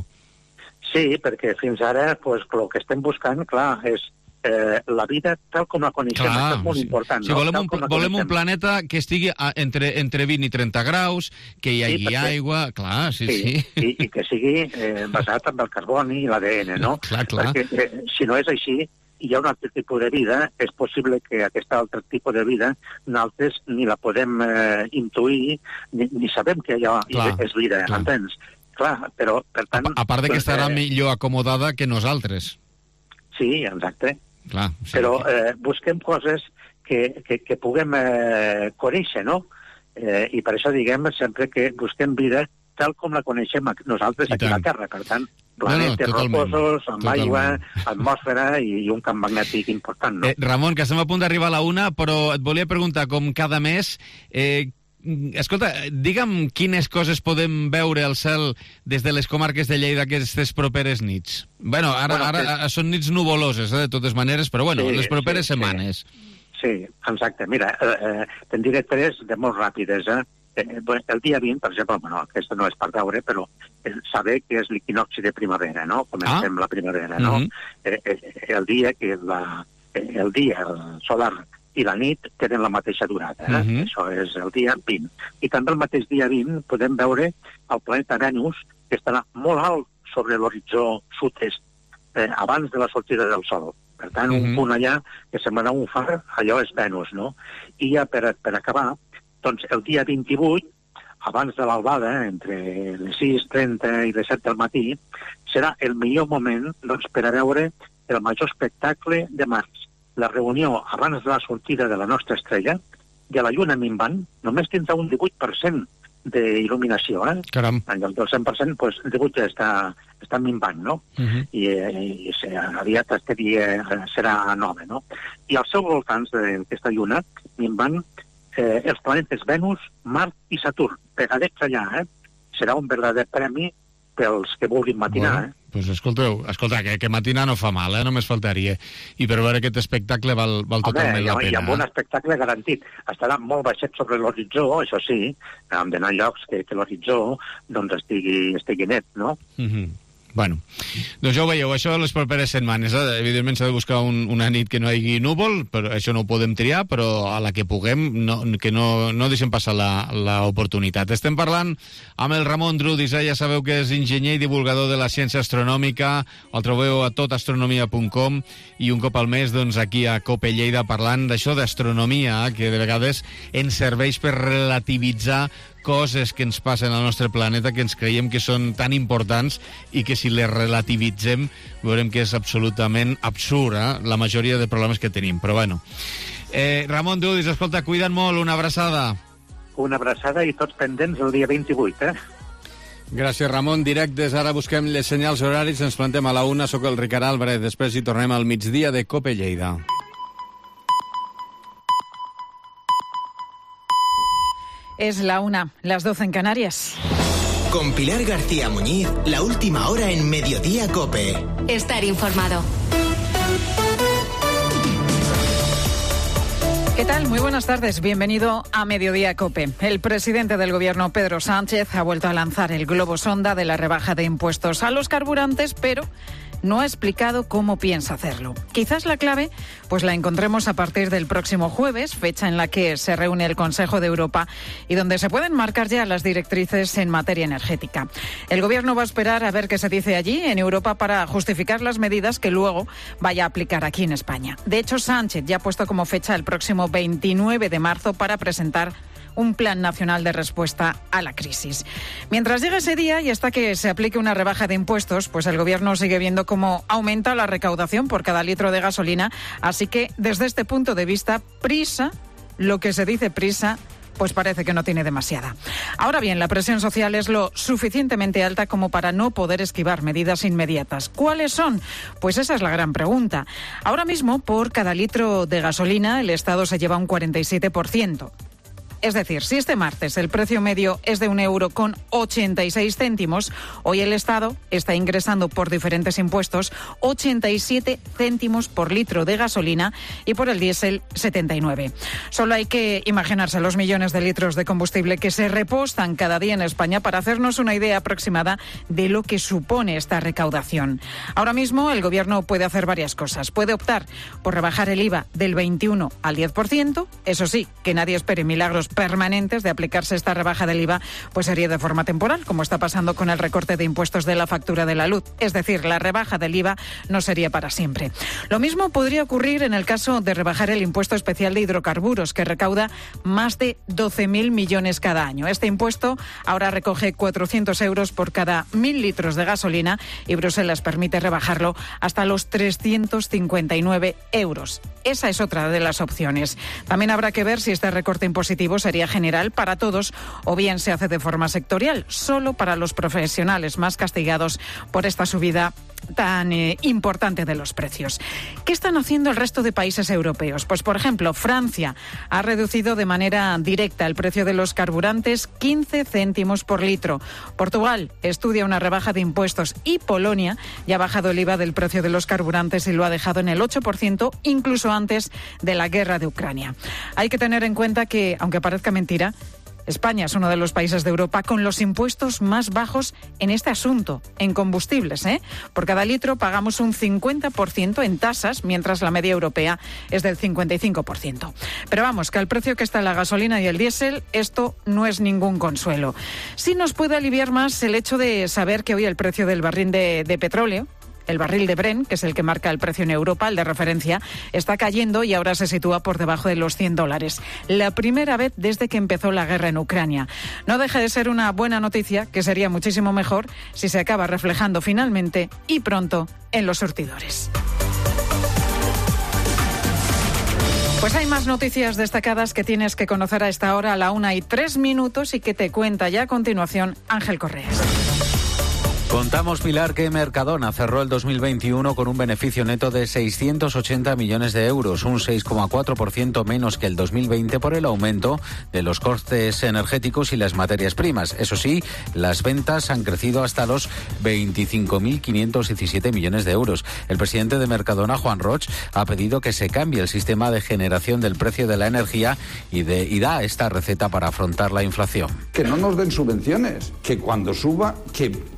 Sí, perquè fins ara, pues, el que estem buscant, clar, és Eh, la vida tal com la coneixem. Clar, és molt sí. important. Sí, no? Volem, un, volem un planeta que estigui a, entre, entre vint i trenta graus, que hi hagi sí, perquè... aigua... Clar, sí, sí. sí. I, I que sigui eh, basat en el carboni i l'A D N, no? Clar, clar. Perquè eh, si no és així, hi ha un altre tipus de vida, és possible que aquest altre tipus de vida nosaltres ni la podem eh, intuir, ni, ni sabem que allò clar, és vida, clar. Entens? Clar, però, per tant... A, a part de que estarà eh... millor acomodada que nosaltres. Sí, exacte. Clar, sí. Però eh, busquem coses que, que, que puguem eh, conèixer, no? Eh, I per això diguem sempre que busquem vida tal com la coneixem nosaltres aquí a la Terra. Per tant, planetes no, no, rocosos, amb totalment. Aigua, atmosfera i, i un camp magnètic important, no? Eh, Ramon, que estem a punt d'arribar a la una, però et volia preguntar, com cada mes... Eh, Escolta, digue'm quines coses podem veure al cel des de les comarques de Lleida aquestes properes nits. Bueno, ara, bueno, ara és... són nits nuvoloses, eh, de totes maneres, però bueno, sí, les properes sí, setmanes. Sí. sí, exacte. Mira, eh, te'n diré tres de molt ràpides, eh? El dia vint, per exemple, bueno, aquesta no és per veure, però saber que és l'equinocci de primavera, no? Comencem ah? la primavera, no? Mm-hmm. eh, el dia que la, el dia solar i la nit tenen la mateixa durada. Eh? Uh-huh. Això és el dia vint. I també el mateix dia vint podem veure el planeta Venus, que estarà molt alt sobre l'horitzó sud-est, eh, abans de la sortida del Sol. Per tant, uh-huh. un punt allà que semblarà un far, allò és Venus, no? I ja per, per acabar, doncs el dia vint-i-vuit, abans de l'albada, entre les sis trenta i les set del matí, serà el millor moment doncs, per a veure el major espectacle de Mars. La reunió abans de la sortida de la nostra estrella, de la Lluna minvant, només tindrà un divuit per cent d'il·luminació, eh? Caram. En lloc del cent per cent, doncs, el divuit està, està minvant, no? Uh-huh. I, i, i aviat aquest dia serà nova, no? I als seus voltants d'aquesta lluna minvant, eh, els planetes Venus, Mart i Saturn, pegadets allà, eh? Serà un verdader premi pels que vulguin matinar, bueno. eh? Pues escolteu, escolta, que, que matinar no fa mal, eh? Només faltaria. I per veure aquest espectacle val, val totalment Home, la pena. Hi ha un espectacle garantit. Estarà molt baixet sobre l'horitzó, això sí, hem d'anar a llocs que, que l'horitzó doncs, estigui, estigui net, no? Mm-hmm. Bueno, doncs ja ho veieu, això les properes setmanes. Eh? Evidentment s'ha de buscar un, una nit que no hi hagi núvol, però això no ho podem triar, però a la que puguem, no, que no, no deixem passar l'oportunitat. Estem parlant amb el Ramon Drudis, eh? Ja sabeu que és enginyer i divulgador de la ciència astronòmica, el trobeu a tot astronomia punt com, i un cop al mes, doncs, aquí a COPE Lleida, parlant d'això d'astronomia, eh? Que de vegades ens serveix per relativitzar coses que ens passen al nostre planeta que ens creiem que són tan importants i que si les relativitzem veurem que és absolutament absurd, eh? La majoria de problemes que tenim, però bueno. Eh, Ramon Drudis, escolta, cuida't molt, una abraçada. Una abraçada i tots pendents el dia vint-i-vuit, eh? Gràcies, Ramon. Directes, ara busquem les senyals horaris, ens plantem a la una, soc el Ricard Álvarez, després hi tornem al migdia de COPE Lleida. Es la una, las doce en Canarias. Con Pilar García Muñiz, la última hora en Mediodía COPE. Estar informado. ¿Qué tal? Muy buenas tardes. Bienvenido a Mediodía COPE. El presidente del Gobierno, Pedro Sánchez, ha vuelto a lanzar el globo sonda de la rebaja de impuestos a los carburantes, pero no ha explicado cómo piensa hacerlo. Quizás la clave pues la encontremos a partir del próximo jueves, fecha en la que se reúne el Consejo de Europa y donde se pueden marcar ya las directrices en materia energética. El Gobierno va a esperar a ver qué se dice allí en Europa para justificar las medidas que luego vaya a aplicar aquí en España. De hecho, Sánchez ya ha puesto como fecha el próximo veintinueve de marzo para presentar un plan nacional de respuesta a la crisis. Mientras llega ese día y hasta que se aplique una rebaja de impuestos, pues el Gobierno sigue viendo cómo aumenta la recaudación por cada litro de gasolina. Así que, desde este punto de vista, prisa, lo que se dice prisa, pues parece que no tiene demasiada. Ahora bien, la presión social es lo suficientemente alta como para no poder esquivar medidas inmediatas. ¿Cuáles son? Pues esa es la gran pregunta. Ahora mismo, por cada litro de gasolina, el Estado se lleva un cuarenta y siete por ciento. Es decir, si este martes el precio medio es de un euro con ochenta y seis céntimos, hoy el Estado está ingresando por diferentes impuestos ochenta y siete céntimos por litro de gasolina y por el diésel setenta y nueve. Solo hay que imaginarse los millones de litros de combustible que se repostan cada día en España para hacernos una idea aproximada de lo que supone esta recaudación. Ahora mismo el Gobierno puede hacer varias cosas. Puede optar por rebajar el I V A del veintiuno al diez por ciento. Eso sí, que nadie espere milagros permanentes de aplicarse esta rebaja del I V A, pues sería de forma temporal, como está pasando con el recorte de impuestos de la factura de la luz. Es decir, la rebaja del I V A no sería para siempre. Lo mismo podría ocurrir en el caso de rebajar el impuesto especial de hidrocarburos, que recauda más de doce mil millones cada año. Este impuesto ahora recoge cuatrocientos euros por cada mil litros de gasolina y Bruselas permite rebajarlo hasta los trescientos cincuenta y nueve euros. Esa es otra de las opciones. También habrá que ver si este recorte impositivo sería general para todos o bien se hace de forma sectorial, solo para los profesionales más castigados por esta subida tan eh, importante de los precios. ¿Qué están haciendo el resto de países europeos? Pues, por ejemplo, Francia ha reducido de manera directa el precio de los carburantes quince céntimos por litro. Portugal estudia una rebaja de impuestos y Polonia ya ha bajado el I V A del precio de los carburantes y lo ha dejado en el ocho por ciento, incluso antes de la guerra de Ucrania. Hay que tener en cuenta que, aunque parezca mentira, España es uno de los países de Europa con los impuestos más bajos en este asunto, en combustibles, ¿eh? Por cada litro pagamos un cincuenta por ciento en tasas, mientras la media europea es del cincuenta y cinco por ciento. Pero vamos, que al precio que está la gasolina y el diésel, esto no es ningún consuelo. Sí nos puede aliviar más el hecho de saber que hoy el precio del barril de, de petróleo, el barril de Brent, que es el que marca el precio en Europa, el de referencia, está cayendo y ahora se sitúa por debajo de los cien dólares. La primera vez desde que empezó la guerra en Ucrania. No deja de ser una buena noticia, que sería muchísimo mejor si se acaba reflejando finalmente y pronto en los surtidores. Pues hay más noticias destacadas que tienes que conocer a esta hora, a la una y tres minutos, y que te cuenta ya a continuación Ángel Correas. Contamos, Pilar, que Mercadona cerró el dos mil veintiuno con un beneficio neto de seiscientos ochenta millones de euros, un seis coma cuatro por ciento menos que el dos mil veinte por el aumento de los costes energéticos y las materias primas. Eso sí, las ventas han crecido hasta los veinticinco mil quinientos diecisiete millones de euros. El presidente de Mercadona, Juan Roig, ha pedido que se cambie el sistema de generación del precio de la energía y, de, y da esta receta para afrontar la inflación. Que no nos den subvenciones, que cuando suba, que, que baje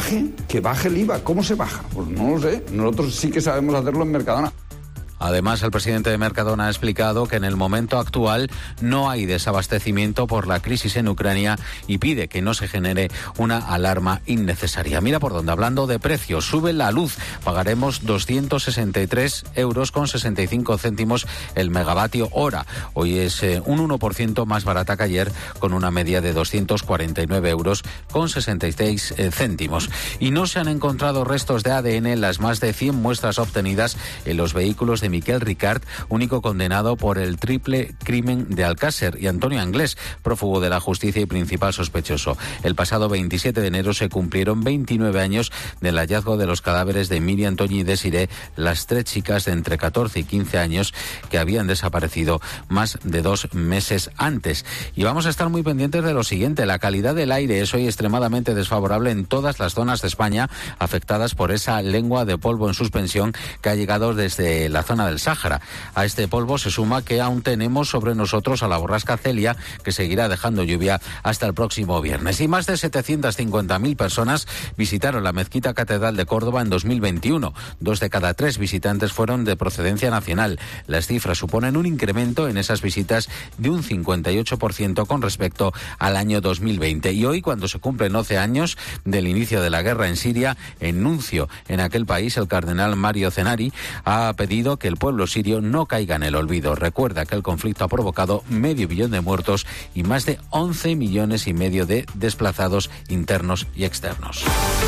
baje, que baje el I V A. ¿Cómo se baja? Pues no lo sé. Nosotros sí que sabemos hacerlo en Mercadona. Además, el presidente de Mercadona ha explicado que en el momento actual no hay desabastecimiento por la crisis en Ucrania y pide que no se genere una alarma innecesaria. Mira por dónde, hablando de precios, sube la luz. Pagaremos doscientos sesenta y tres euros con sesenta y cinco céntimos el megavatio hora. Hoy es eh, un uno por ciento más barata que ayer, con una media de doscientos cuarenta y nueve euros con sesenta y seis eh, céntimos. Y no se han encontrado restos de A D N en las más de cien muestras obtenidas en los vehículos de Miquel Ricard, único condenado por el triple crimen de Alcácer, y Antonio Anglés, prófugo de la justicia y principal sospechoso. El pasado veintisiete de enero se cumplieron veintinueve años del hallazgo de los cadáveres de Miriam, Toñi y Desiré, las tres chicas de entre catorce y quince años que habían desaparecido más de dos meses antes. Y vamos a estar muy pendientes de lo siguiente. La calidad del aire es hoy extremadamente desfavorable en todas las zonas de España afectadas por esa lengua de polvo en suspensión que ha llegado desde la zona del Sáhara. A este polvo se suma que aún tenemos sobre nosotros a la borrasca Celia, que seguirá dejando lluvia hasta el próximo viernes. Y más de setecientas cincuenta mil personas visitaron la Mezquita Catedral de Córdoba en dos mil veintiuno. Dos de cada tres visitantes fueron de procedencia nacional. Las cifras suponen un incremento en esas visitas de un cincuenta y ocho por ciento con respecto al año dos mil veinte. Y hoy, cuando se cumplen once años del inicio de la guerra en Siria, en nuncio en aquel país, el cardenal Mario Zenari ha pedido que el pueblo sirio no caiga en el olvido. Recuerda que el conflicto ha provocado medio billón de muertos y más de once millones y medio de desplazados internos y externos.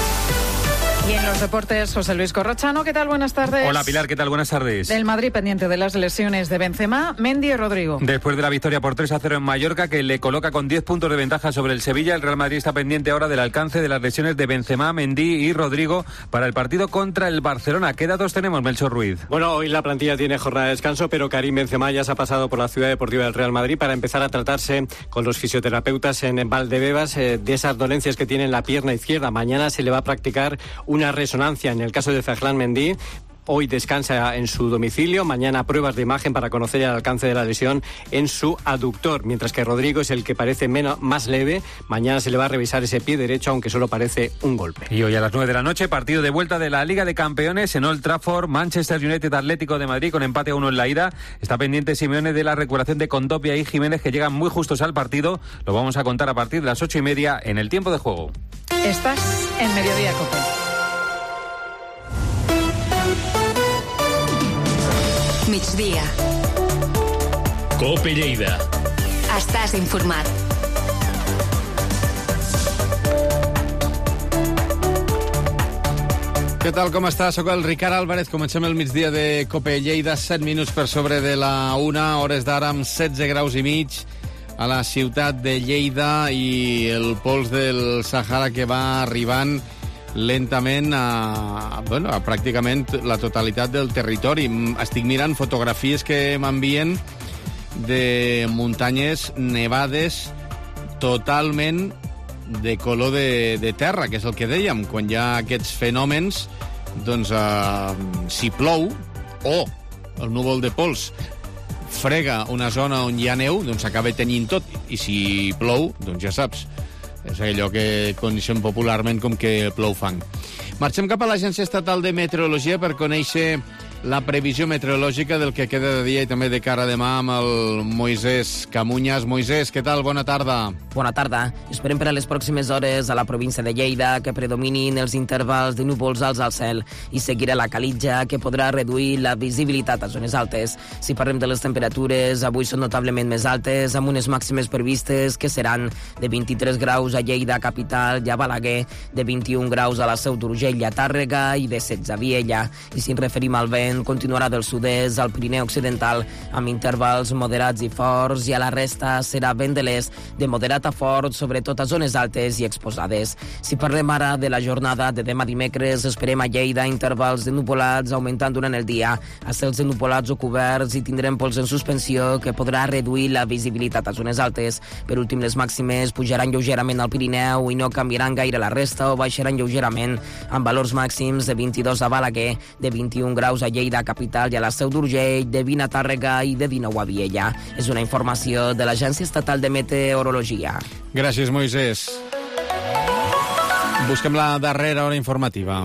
Y en los deportes, José Luis Corrochano, ¿qué tal? Buenas tardes. Hola Pilar, ¿qué tal? Buenas tardes. Del Madrid pendiente de las lesiones de Benzema, Mendy y Rodrigo. Después de la victoria por tres a cero en Mallorca, que le coloca con diez puntos de ventaja sobre el Sevilla, el Real Madrid está pendiente ahora del alcance de las lesiones de Benzema, Mendy y Rodrigo para el partido contra el Barcelona. ¿Qué datos tenemos, Melchor Ruiz? Bueno, hoy la plantilla tiene jornada de descanso, pero Karim Benzema ya se ha pasado por la Ciudad Deportiva del Real Madrid para empezar a tratarse con los fisioterapeutas en Valdebebas eh, de esas dolencias que tiene en la pierna izquierda. Mañana se le va a practicar una resonancia. En el caso de Ferland Mendy, hoy descansa en su domicilio, mañana pruebas de imagen para conocer el alcance de la lesión en su aductor, mientras que Rodrigo es el que parece menos, más leve. Mañana se le va a revisar ese pie derecho, aunque solo parece un golpe. Y hoy a las nueve de la noche, partido de vuelta de la Liga de Campeones en Old Trafford, Manchester United Atlético de Madrid con empate a uno en la ida. Está pendiente Simeone de la recuperación de Condovia y Jiménez, que llegan muy justos al partido. Lo vamos a contar a partir de las ocho y media en el tiempo de juego. Estás en Mediodía Cope. Migdia. Cope Lleida. Estàs informat. Què tal, com està? Soc el Ricard Álvarez. Comencem el migdia de Cope Lleida, set minuts per sobre de la una, hores d'ara amb setze graus i mig a la ciutat de Lleida i el pols del Sahara que va arribant lentament a, bueno, a pràcticament la totalitat del territori. Estic mirant fotografies que m'envien de muntanyes nevades totalment de color de, de terra, que és el que dèiem. Quan hi ha aquests fenòmens, doncs eh, si plou o el núvol de pols frega una zona on hi ha neu, doncs acaba tenint tot. I si plou, doncs ja saps, és allò que coneixem popularment com que plou fang. Marxem cap a l'Agència Estatal de Meteorologia per conèixer la previsió meteorològica del que queda de dia i també de cara a demà amb el Moisés Camuñas. Moisés, què tal? Bona tarda. Bona tarda. Esperem per a les pròximes hores a la província de Lleida que predominin els intervals de núvols alts al cel i seguirà la calitja que podrà reduir la visibilitat a zones altes. Si parlem de les temperatures, avui són notablement més altes, amb unes màximes previstes que seran de vint-i-tres graus a Lleida capital i a Balaguer, de vint-i-un graus a la Seu d'Urgell i a Tàrrega i de setze a Viella. I si ens referim al vent, continuarà del sud-est al Pirineu Occidental amb intervals moderats i forts i a la resta serà vent de l'est de moderat a fort, sobretot a zones altes i exposades. Si parlem ara de la jornada de demà dimecres, esperem a Lleida intervals de nuvolats augmentant durant el dia, a cels de nuvolats o coberts i tindrem pols en suspensió que podrà reduir la visibilitat a zones altes. Per últim, les màximes pujaran lleugerament al Pirineu i no canviaran gaire la resta o baixaran lleugerament amb valors màxims de vint-i-dos a Balaguer, de vint-i-un graus a Lleida capital i a la Seu d'Urgell, de vint a Tàrrega i de dinou a Viella. És una informació de l'Agència Estatal de Meteorologia. Gràcies, Moisés. Busquem la darrera hora informativa.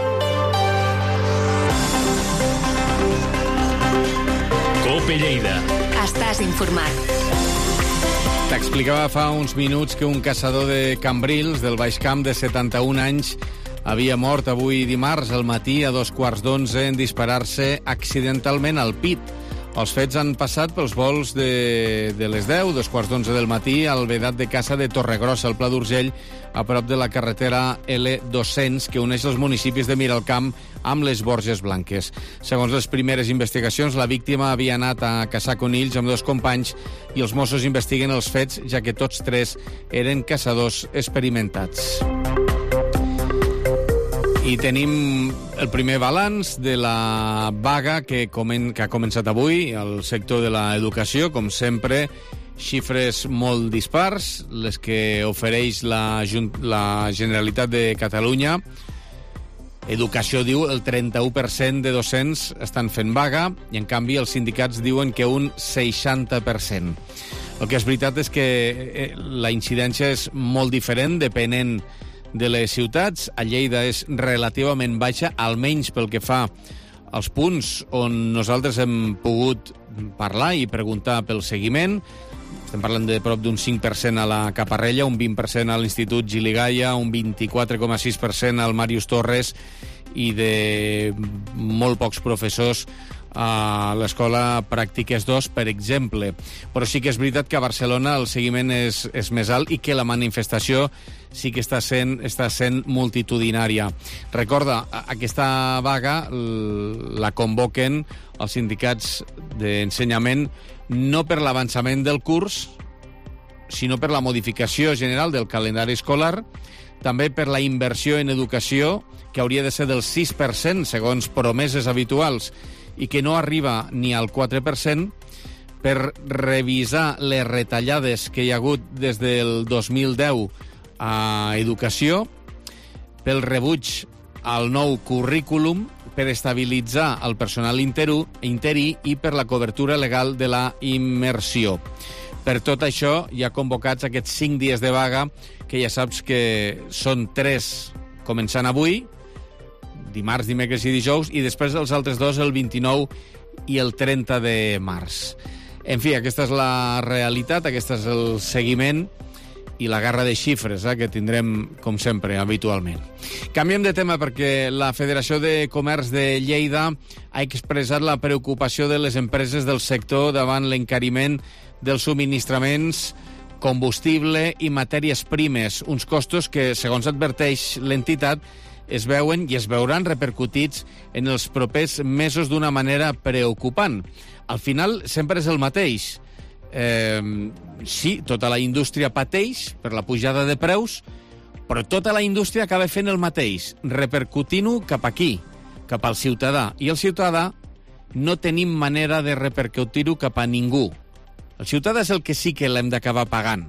Cope Lleida. Estàs informat. T'explicava fa uns minuts que un caçador de Cambrils, del Baix Camp, de setanta-un anys, havia mort avui dimarts al matí a dos quarts d'onze en disparar-se accidentalment al pit. Els fets han passat pels vols de, de les deu, dos quarts d'onze del matí, al vedat de caça de Torregrossa, al Pla d'Urgell, a prop de la carretera L dos-cents, que uneix els municipis de Miralcamp amb les Borges Blanques. Segons les primeres investigacions, la víctima havia anat a caçar conills amb dos companys i els Mossos investiguen els fets, ja que tots tres eren caçadors experimentats. I tenim el primer balanç de la vaga que, comen que ha començat avui al sector de l'educació. Com sempre, xifres molt dispars, les que ofereix la, la Generalitat de Catalunya. Educació diu el trenta-u per cent de docents estan fent vaga i, en canvi, els sindicats diuen que un seixanta per cent. El que és veritat és que la incidència és molt diferent depenent de les ciutats. A Lleida és relativament baixa, almenys pel que fa als punts on nosaltres hem pogut parlar i preguntar pel seguiment. Estem parlant de prop d'un cinc per cent a la Caparrella, un vint per cent a l'Institut Gili-Gaia, un vint-i-quatre coma sis per cent al Màrius Torres i de molt pocs professors a l'Escola Pràctiques dos, per exemple. Però sí que és veritat que a Barcelona el seguiment és, és més alt i que la manifestació sí que està sent, està sent multitudinària. Recorda, aquesta vaga la convoquen els sindicats d'ensenyament no per l'avançament del curs, sinó per la modificació general del calendari escolar, també per la inversió en educació, que hauria de ser del sis per cent, segons promeses habituals, i que no arriba ni al quatre per cent, per revisar les retallades que hi ha hagut des del dos mil deu a educació, pel rebuig al nou currículum, per estabilitzar el personal interu, interí i per la cobertura legal de la immersió. Per tot això, hi ha convocats aquests cinc dies de vaga, que ja saps que són tres començant avui, dimarts, dimecres i dijous, i després els altres dos el vint-i-nou i el trenta de març. En fi, aquesta és la realitat, aquest és el seguiment i la guerra de xifres eh, que tindrem, com sempre, habitualment. Canviem de tema perquè la Federació de Comerç de Lleida ha expressat la preocupació de les empreses del sector davant l'encariment dels subministraments, combustible i matèries primes, uns costos que, segons adverteix l'entitat, es veuen i es veuran repercutits en els propers mesos d'una manera preocupant. Al final, sempre és el mateix. Eh, sí, tota la indústria pateix per la pujada de preus, però tota la indústria acaba fent el mateix, repercutint-ho cap aquí, cap al ciutadà. I el ciutadà no tenim manera de repercutir-ho cap a ningú. El ciutadà és el que sí que l'hem d'acabar pagant.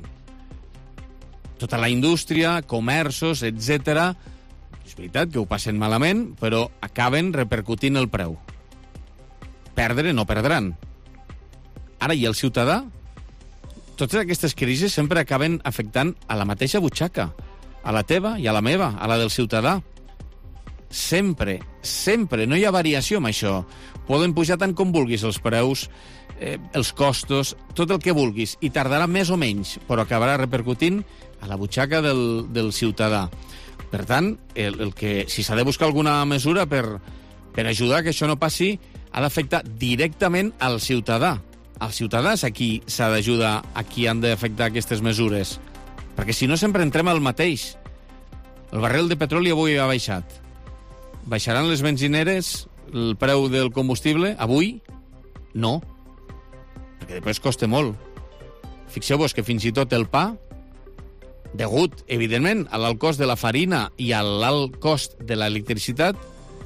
Tota la indústria, comerços, etcètera, és veritat que ho passen malament, però acaben repercutint el preu. Perdre no perdran. Ara, i el ciutadà? Totes aquestes crisis sempre acaben afectant a la mateixa butxaca, a la teva i a la meva, a la del ciutadà. Sempre, sempre, no hi ha variació amb això. Poden pujar tant com vulguis els preus, eh, els costos, tot el que vulguis, i tardarà més o menys, però acabarà repercutint a la butxaca del, del ciutadà. Per tant, el, el que, si s'ha de buscar alguna mesura per, per ajudar que això no passi, ha d'afectar directament al ciutadà. El ciutadà és a qui s'ha d'ajudar, a qui han d'afectar aquestes mesures. Perquè si no sempre entrem al mateix. El barril de petroli avui ha baixat. Baixaran les benzineres el preu del combustible? Avui? No. Perquè després costa molt. Fixeu-vos que fins i tot el pa, degut, evidentment, a l'alt cost de la farina i a l'alt cost de l'electricitat,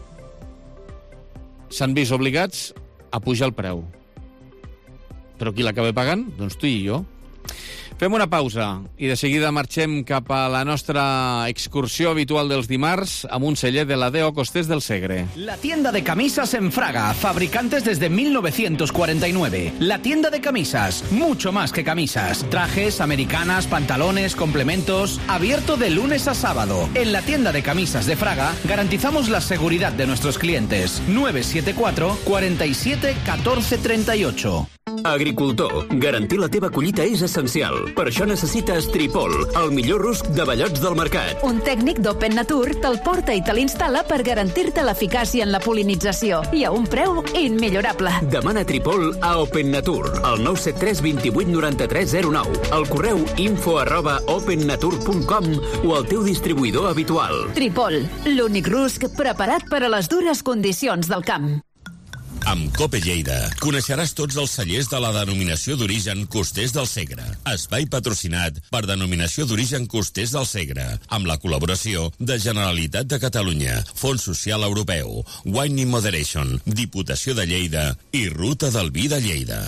s'han vist obligats a pujar el preu. Però qui l'acaba pagant? Doncs tu i jo. Fem una pausa i de seguida marxem cap a la nostra excursió habitual dels dimarts amb un celler de la D O Costés del Segre. La tienda de camisas en Fraga, fabricantes desde mil novecientos cuarenta y nueve. La tienda de camisas, mucho más que camisas. Trajes, americanas, pantalones, complementos. Abierto de lunes a sábado. En la tienda de camisas de Fraga garantizamos la seguridad de nuestros clientes. nueve siete cuatro, cuarenta y siete, catorce treinta y ocho. Agricultor, garantir la teva collita és essencial. Per això necessites Tripol, el millor rusc de ballots del mercat. Un tècnic d'Open Nature te'l porta i te l'instal·la per garantir-te l'eficàcia en la polinització i a un preu immillorable. Demana Tripol a Open Nature, al nou set tres dos vuit nou tres zero nou, al correu info arroba opennature punt com o al teu distribuïdor habitual. Tripol, l'únic rusc preparat per a les dures condicions del camp. Amb Cope Lleida coneixeràs tots els cellers de la denominació d'origen Costers del Segre. Espai patrocinat per Denominació d'Origen Costers del Segre, amb la col·laboració de Generalitat de Catalunya, Fons Social Europeu, Wine in Moderation, Diputació de Lleida i Ruta del Vi de Lleida.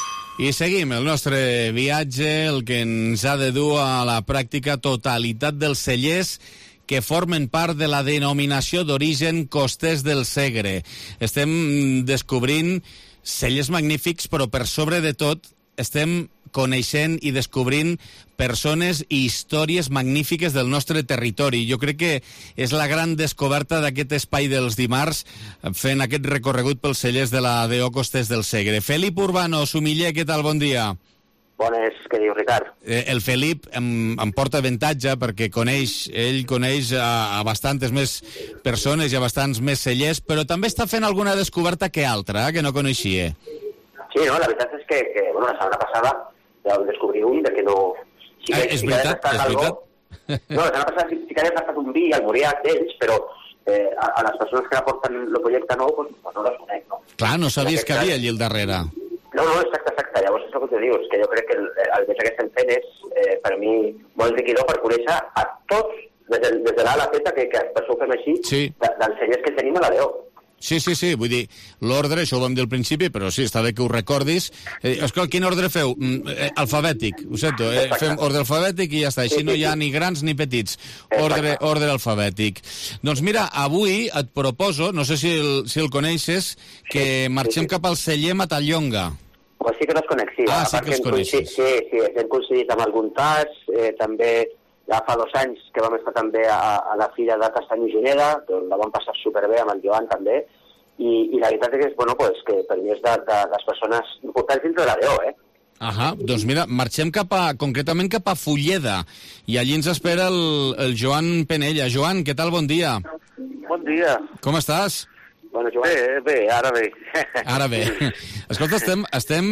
I seguim el nostre viatge, el que ens ha de dur a la pràctica totalitat dels cellers que formen part de la denominació d'origen Costers del Segre. Estem descobrint cellers magnífics, però per sobre de tot estem coneixent i descobrint persones i històries magnífiques del nostre territori. Jo crec que és la gran descoberta d'aquest espai dels dimarts, fent aquest recorregut pels cellers de la D O Costers del Segre. Felip Urbano, Sumiller, què tal? Bon dia. Bones, què diu, Ricard? Eh, el Felip em, em porta avantatge perquè coneix, ell coneix a, a bastantes més persones i a bastants més cellers, però també està fent alguna descoberta que altra, eh, que no coneixia. Sí, no, la veritat és que, que bueno, la setmana passada ja vam descobrir un de que no... Sí que, ah, és sí veritat, és algo... veritat. No, la setmana passada sí, sí que havia gastat un vi al Moriac d'ells, però eh, a, a les persones que aporten el projecte nou, pues, pues no les conec, no? Clar, no sabies que havia allí al darrere. No, no, exacte, exacte. Llavors és el que te dius, que jo crec que el, el viatge que estem fent és, eh, per mi, molt enriquidor per conèixer a tots, des de, des de l'A a la Z, que, que per això ho fem així, sí. de, dels cellers que tenim a la D O. Sí, sí, sí, vull dir, l'ordre, això ho vam dir al principi, però sí, està bé que ho recordis. Eh, escolta, quin ordre feu? Mm, eh, alfabètic, ho sento, eh, fem ordre alfabètic i ja està, així no hi ha ni grans ni petits. Ordre, ordre alfabètic. Doncs mira, avui et proposo, no sé si el, si el coneixes, que marxem cap al celler Matallonga. Pues sí que no els conec, sí. Ah, sí que els coneixes. Sí, sí, hem coincidit amb algun tas, eh, també ja fa dos anys que vam estar també a, a la fira de Castany i Juneda, on la vam passar superbé amb el Joan també, i, i la veritat és que, bueno, pues, que per mi és de, de les persones importants dintre de la D O, eh? Ahà, doncs mira, marxem cap a, concretament cap a Fulleda, i allí ens espera el, el Joan Penella. Joan, què tal? Bon dia. Bon dia. Com estàs? Bueno, Joan. Bé, bé, ara bé. Ara bé. Escolta, estem, estem,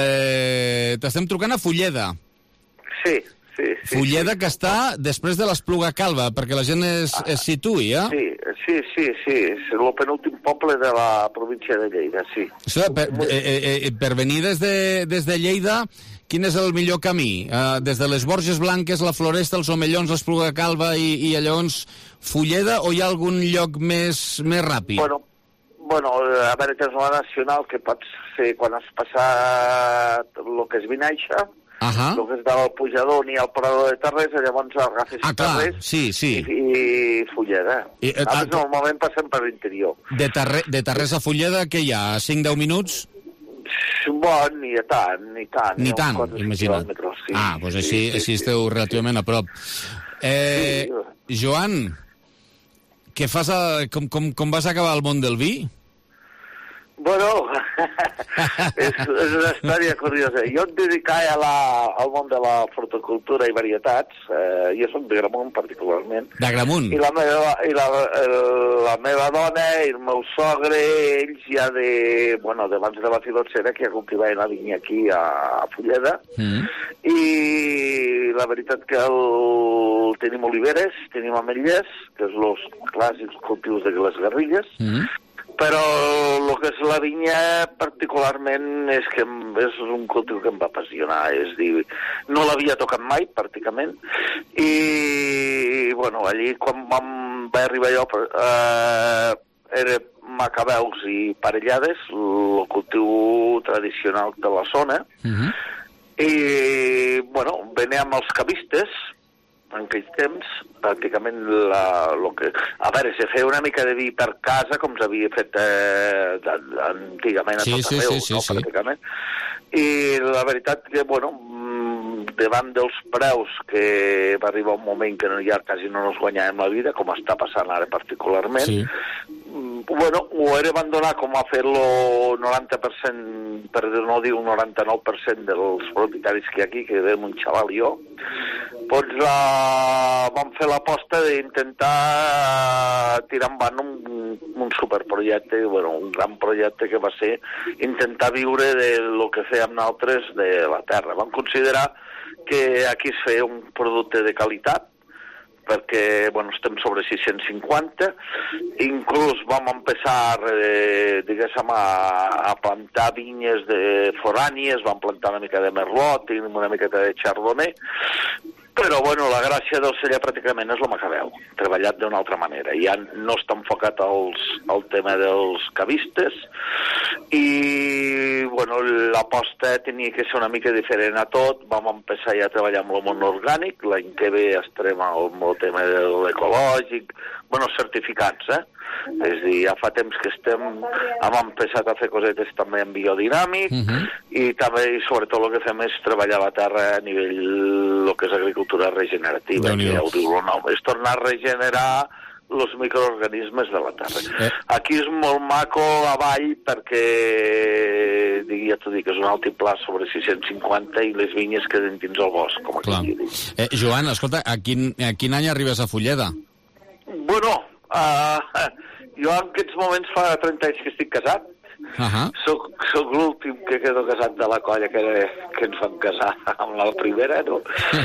eh, t'estem trucant a Fulleda. Sí, sí. sí Fulleda sí. que està després de l'Espluga Calba, perquè la gent es, es situï, eh? Sí, sí, sí, sí. És el penúltim poble de la província de Lleida, sí. Això, per, eh, eh, per venir des de, des de Lleida, quin és el millor camí? Uh, des de les Borges Blanques, la Floresta, els Omellons, l'Espluga Calba i, i llavors Fulleda, o hi ha algun lloc més, més ràpid? Bueno, Bueno, a veure, tens la nacional, que pots fer quan has passat el que és Vinaixa, uh -huh. el que és del Pujador ni al Parador de Terrés, llavors agafes ah, clar, Terrés sí, sí. i, i Fulleda. I, eh, Nosaltres normalment passem per l'interior. De, terre, de Terrés a Fulleda, què hi ha? cinc a deu minuts? Bon, ni tant, ni tant. Ni tant, imagina't. Sí, ah, doncs així, sí, sí, així sí. esteu relativament a prop. Eh, sí. Joan, què fas a, com, com, com vas acabar al món del vi? Bueno, és, és una història curiosa. Jo em dedicava a la, al món de la fruticultura i varietats. Eh, jo soc de Gramunt, particularment. D'Agramunt? I la meva, i la, la meva dona i el meu sogre, ells ja de, bueno, d'abans de la filoxera, que ja cultivaven la vinya aquí a, a Fulleda. Mm. I la veritat que el, tenim oliveres, tenim ametllers, que és els clàssics cultius de les garrigues, mm. però el que és la vinya particularment és que és un cultiu que em va apassionar, és dir, no l'havia tocat mai, pràcticament, i, bueno, allí quan vam, va arribar jo, eh, era macabeus i parellades, el cultiu tradicional de la zona, uh-huh. i bueno, veníem els cabistes, en aquells temps, pràcticament, la, lo que... A veure, se feia una mica de vi per casa, com s'havia fet eh, antigament a sí, tot sí, arreu, sí, sí, no? sí. Pràcticament. I la veritat que, bueno, davant dels preus que va arribar un moment que ja quasi no ens guanyàvem la vida, com està passant ara particularment, sí. bueno, ho he d'abandonar com a fer-lo noranta per cent, per no dir un noranta-nou per cent dels propietaris que hi ha aquí, que veiem un xaval i jo, doncs la... vam fer l'aposta d'intentar tirar endavant un, un superprojecte, bueno, un gran projecte que va ser intentar viure de lo que fèiem nosaltres de la terra. Vam considerar que aquí es feia un producte de qualitat, perquè bueno, estem sobre sis-cents cinquanta, inclús vam empezar eh, diguéssim a, a plantar vinyes de forànies, vam plantar una mica de merlot i una miqueta de chardonnay, però bueno, la gràcia del celler pràcticament és el macabeu, treballat d'una altra manera. Ja no està enfocat als, al tema dels cavistes i bueno, l'aposta tenia que ser una mica diferent a tot. Vam empezar ja a treballar amb el món orgànic, l'any que ve estarem amb el tema de l'ecològic, bueno, certificats, eh? És a dir, ja fa temps que estem, hem empezat a fer cosetes també en biodinàmic, uh-huh. i també, i sobretot, el que fem és treballar la terra a nivell, el que és agricultura regenerativa, que ja ho diu el nom, és tornar a regenerar els microorganismes de la terra. Eh. Aquí és molt maco a vall perquè, ja t'ho dic, és un altiplà sobre sis-cents cinquanta i les vinyes queden dins el bosc, com aquí dic. Eh, Joan, escolta, a quin, a quin any arribes a Fulleda? Bueno, uh, jo en aquests moments fa trenta anys que estic casat. Uh-huh. Soc, soc l'últim que quedo casat de la colla que, que ens vam casar amb la primera, no?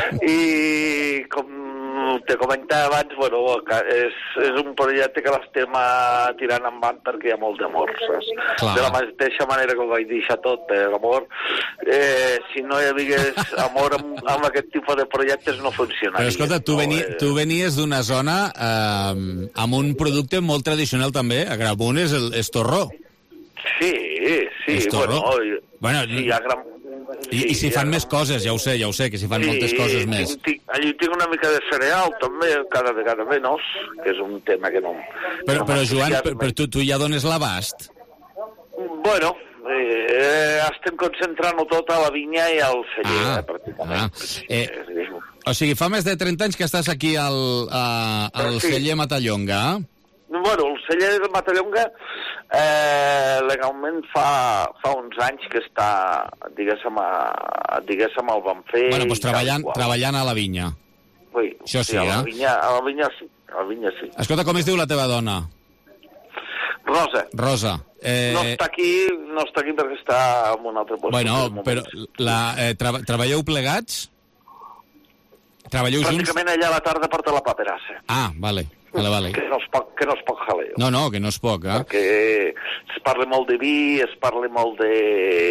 I com te comentava abans, bueno, és, és un projecte que l'estem tirant endavant perquè hi ha molt d'amor, saps? Clar. De la mateixa manera que ho vaig deixar tot, per l'amor, eh, si no hi hagués amor amb, amb aquest tipus de projectes no funcionaria. Però escolta, tu, veni, no, eh... tu venies d'una zona eh, amb un producte molt tradicional també, a Gramunt és, el, és torró. Sí, sí, bueno, bueno, sí, hi ha gran... I, i si fan ja... més coses, ja ho sé, ja ho sé, que si fan sí, moltes coses tinc, més. Tinc, allí tinc una mica de cereal, també, cada vegada menys, que és un tema que no... Però, no però Joan, per, per tu, tu ja dones l'abast? Bueno, eh, estem concentrant-ho tot a la vinya i al celler, ah, eh, pràcticament. Ah. Eh, o sigui, fa més de trenta anys que estàs aquí al, a, al sí. celler Matallonga, eh? Bueno, el celler de Matallonga eh, legalment fa, fa uns anys que està, diguéssim, a, diguéssim el van fer... Bueno, doncs treballant, treballant a la vinya. Sí, això sí, sí, a la eh? Vinya, a la vinya sí, a la vinya sí. Escolta, com es diu la teva dona? Rosa. Rosa. Eh... No està aquí, no està aquí perquè està en un altre lloc. Bueno, però la, eh, tra treballeu plegats? Treballeu junts? Pràcticament allà a la tarda porta la paperassa. Ah, vale. Vale, vale. Que no es poc, que no es poc jaleo. No, no, que no es poc, eh? Perquè es parla molt de vi, es parla molt de,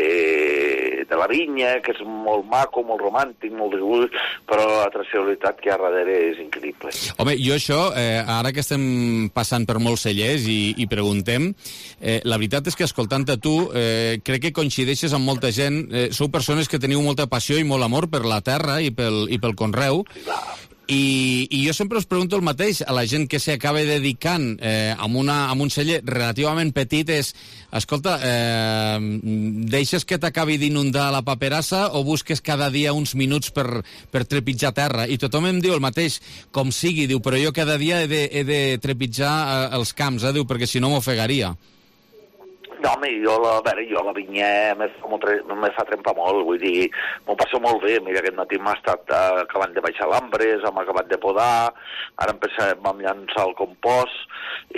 de la vinya, que és molt maco, molt romàntic, molt de gust, però la traçabilitat que hi ha darrere és increïble. Home, jo això, eh, ara que estem passant per molts cellers i, i preguntem, eh, la veritat és que escoltant a tu, eh, crec que coincideixes amb molta gent, eh, sou persones que teniu molta passió i molt amor per la terra i pel, i pel conreu, I, i jo sempre us pregunto el mateix a la gent que s'acaba dedicant eh, amb, una, amb un celler relativament petit és, escolta, eh, deixes que t'acabi d'inundar la paperassa o busques cada dia uns minuts per, per trepitjar terra? I tothom em diu el mateix, com sigui, diu, però jo cada dia he de, he de trepitjar eh, els camps, eh, diu, perquè si no m'ofegaria. No, home, jo la, a veure, jo la vinya me, me fa trempar molt, vull dir, m'ho passo molt bé. Mira, aquest matí m'ha estat uh, acabant de baixar l'ambres, hem acabat de podar, ara empecem a llançar el compost,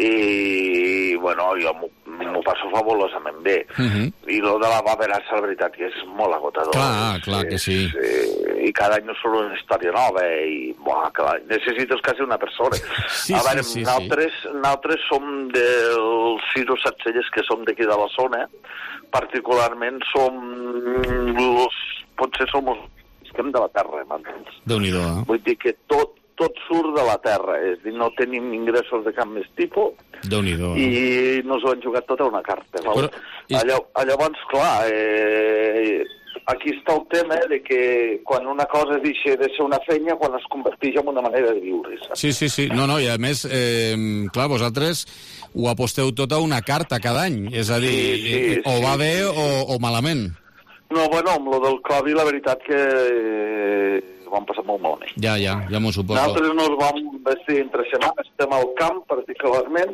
i, bueno, jo m'ho passo fabulosament bé. Uh -huh. I lo de la paperassa, la veritat, que és molt agotador. Clar, clar que sí. Eh, I cada any no surt una història nova, i, buah, clar, necessites quasi una persona. Sí, a veure, sí, sí, nosaltres, sí. nosaltres som dels sis o set cellers que som d'aquí de la zona, particularment som los, potser som els que hem de la terra, m'entens? Déu-n'hi-do, eh? Vull dir que tot, tot surt de la terra, és dir, no tenim ingressos de cap més tipus, Déu-n'hi-do, eh? i nos ho han jugat tot a una carta, val? Però, i... Allò, llavors, clar, eh, aquí està el tema de que quan una cosa deixa de ser una feina, quan es converteix en una manera de viure. Saps? Sí, sí, sí. No, no, i a més, eh, clar, vosaltres ho aposteu tot a una carta cada any, és a dir, sí, sí, o sí, va bé sí, sí. O, o malament. No, bueno, amb lo del Covid, la veritat que eh, ho vam passar molt malament. Ja, ja, ja m'ho suposo. Nosaltres no ens vam vestir entre setmana, estem al camp, particularment,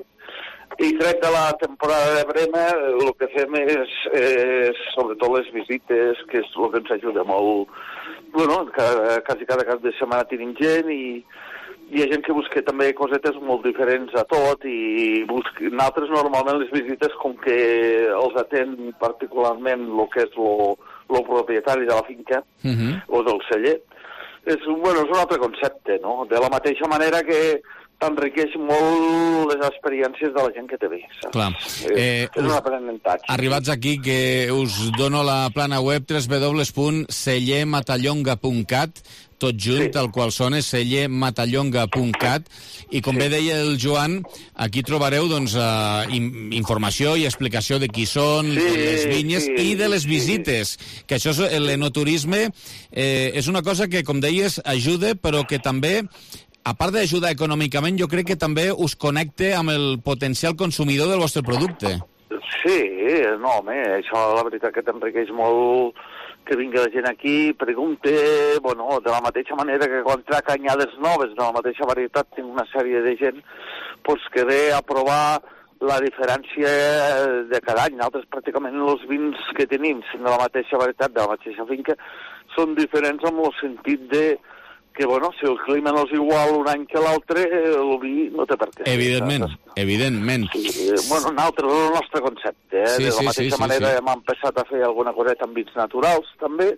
i crec que la temporada de Brema el que fem és, és sobretot les visites, que és el que ens ajuda molt. Bueno, quasi cada cap de setmana tenim gent i hi ha gent que busca també cosetes molt diferents a tot i busca... Nosaltres normalment les visites, com que els atén particularment el que és el propietari de la finca uh-huh. o del celler, és, bueno, és un altre concepte, no? De la mateixa manera que t'enriqueix molt les experiències de la gent que té bé. Clar. Eh, és un aprenentatge. Arribats aquí, que us dono la plana web w w w punt celler matallonga punt cat, tot junt, sí. Tal qual sona, celler matallonga punt cat, i com sí. Bé deia el Joan, aquí trobareu doncs, uh, informació i explicació de qui són, sí, de les vinyes sí, i de les visites, sí. Que això, l'enoturisme, eh, és una cosa que, com deies, ajuda, però que també, a part d'ajudar econòmicament, jo crec que també us connecta amb el potencial consumidor del vostre producte. Sí, no, home, això la veritat que t'enriqueix molt que vingui la gent aquí, pregunte, bueno, de la mateixa manera que quan trec anyades noves, de la mateixa varietat, tinc una sèrie de gent pues, que ve a provar la diferència de cada any. Nosaltres pràcticament els vins que tenim, sent de la mateixa varietat, de la mateixa finca, són diferents en el sentit de que, bueno, si el clima no és igual un any que l'altre, el vi no té per què. Evidentment, evidentment. Sí, bueno, nosaltres, el nostre concepte, eh? Sí, de la sí, mateixa sí, manera sí. Hem empezat a fer alguna coseta amb vins naturals, també.